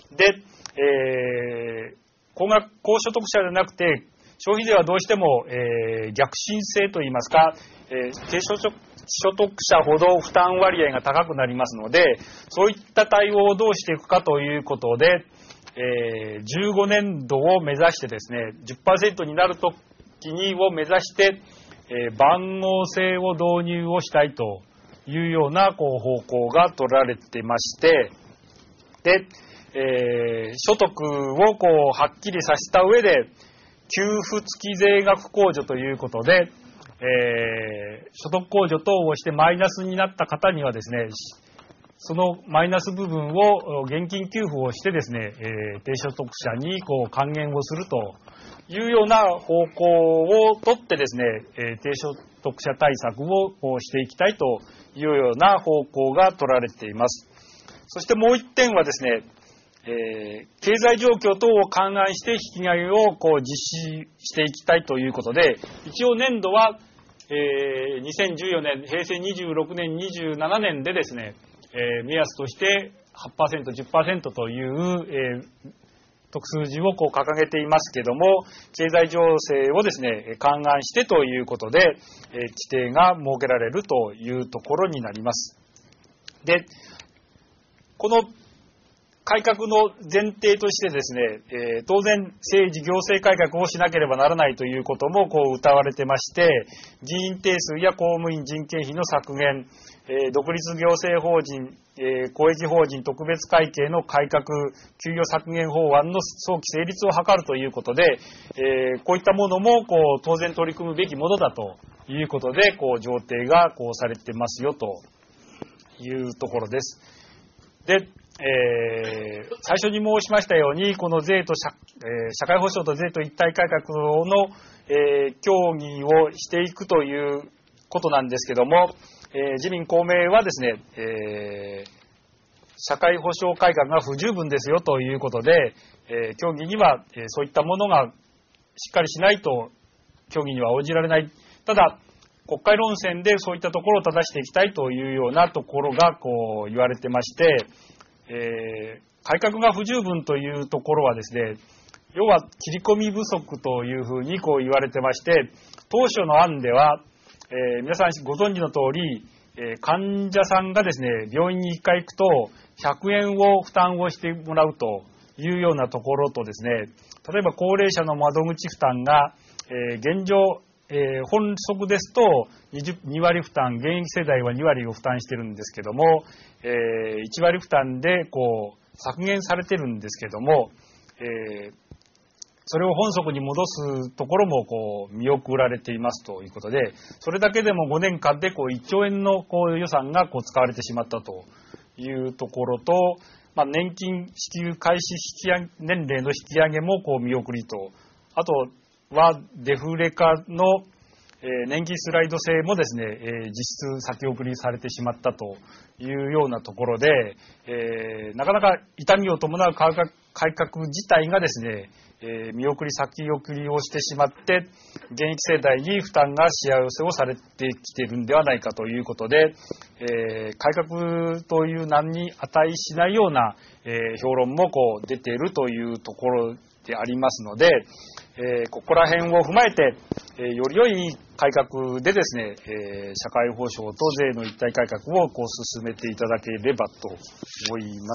で、えー、高額高所得者ではなくて、消費税はどうしても、えー、逆進性といいますか、えー、低所得所得者ほど負担割合が高くなりますので、そういった対応をどうしていくかということで、えー、じゅうごねんどを目指してですね、じゅっパーセント になるときにを目指して、えー、番号制を導入をしたいというようなこう方向が取られてまして、で、えー、所得をこうはっきりさせた上で、給付付き税額控除ということで、えー、所得控除等をしてマイナスになった方にはですね、そのマイナス部分を現金給付をしてですね、えー、低所得者にこう還元をするというような方向をとってですね、えー、低所得者対策をこうしていきたいというような方向が取られています。そしてもう一点はですね、えー、経済状況等を勘案して引き上げをこう実施していきたいということで、一応年度は、えー、にせんじゅうよねん、平成にじゅうろくねん、にじゅうななねんでですね、えー、目安として はちパーセント、じゅっパーセント という、えー、特数字をこう掲げていますけども、経済情勢をですね、勘案してということで、えー、規定が設けられるというところになります。で、この改革の前提としてですね、えー、当然政治行政改革をしなければならないということもこう謳われてまして、議員定数や公務員人件費の削減、えー、独立行政法人、えー、公益法人特別会計の改革、給与削減法案の早期成立を図るということで、えー、こういったものもこう当然取り組むべきものだということで、こう上程がこうされてますよというところです。で、えー、最初に申しましたように、この税と 社,、えー、社会保障と税と一体改革の、えー、協議をしていくということなんですけども、えー、自民公明はですね、えー、社会保障改革が不十分ですよということで、えー、協議には、えー、そういったものがしっかりしないと協議には応じられない。ただ国会論戦でそういったところを正していきたいというようなところがこう言われてまして、えー、改革が不十分というところはですね、要は切り込み不足というふうにこう言われてまして、当初の案では、えー、皆さんご存知の通り、えー、患者さんがですね、病院にいっかい行くとひゃくえんを負担をしてもらうというようなところとですね、例えば高齢者の窓口負担が、えー、現状、えー、本則ですとにわり負担、現役世代はにわりを負担してるんですけども、えー、いちわり負担でこう削減されてるんですけども、えー、それを本則に戻すところもこう見送られていますということで、それだけでもごねんかんでこういっちょうえんのこう予算がこう使われてしまったというところと、まあ、年金支給開始引き上げ年齢の引き上げもこう見送りと、あとはデフレ化の、えー、年金スライド制もですね、えー、実質先送りされてしまったというようなところで、えー、なかなか痛みを伴う改革、改革自体がですね、えー、見送り先送りをしてしまって、現役世代に負担がしわ寄せをされてきているんではないかということで、えー、改革という名に値しないような、えー、評論もこう出ているというところでありますので、えー、ここら辺を踏まえて、えー、より良い改革でですね、えー、社会保障と税の一体改革をこう進めていただければと思います。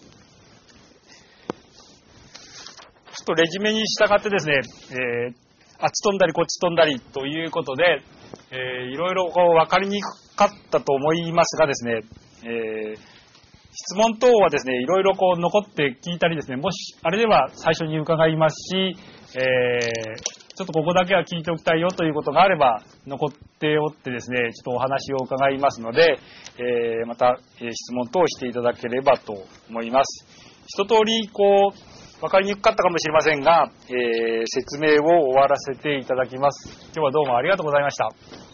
ちょっとレジュメに従ってですね、えー、あっち飛んだりこっち飛んだりということで、えー、いろいろこう分かりにくかったと思いますがですね、えー、質問等はですね、いろいろこう残って聞いたりですね、もしあれでは最初に伺いますし、えー、 ちょっとここだけは聞いておきたいよということがあれば、残っておってですね、ちょっとお話を伺いますので、えー、また、えー、質問等していただければと思います。一通り、こう、わかりにくかったかもしれませんが、えー、説明を終わらせていただきます。今日はどうもありがとうございました。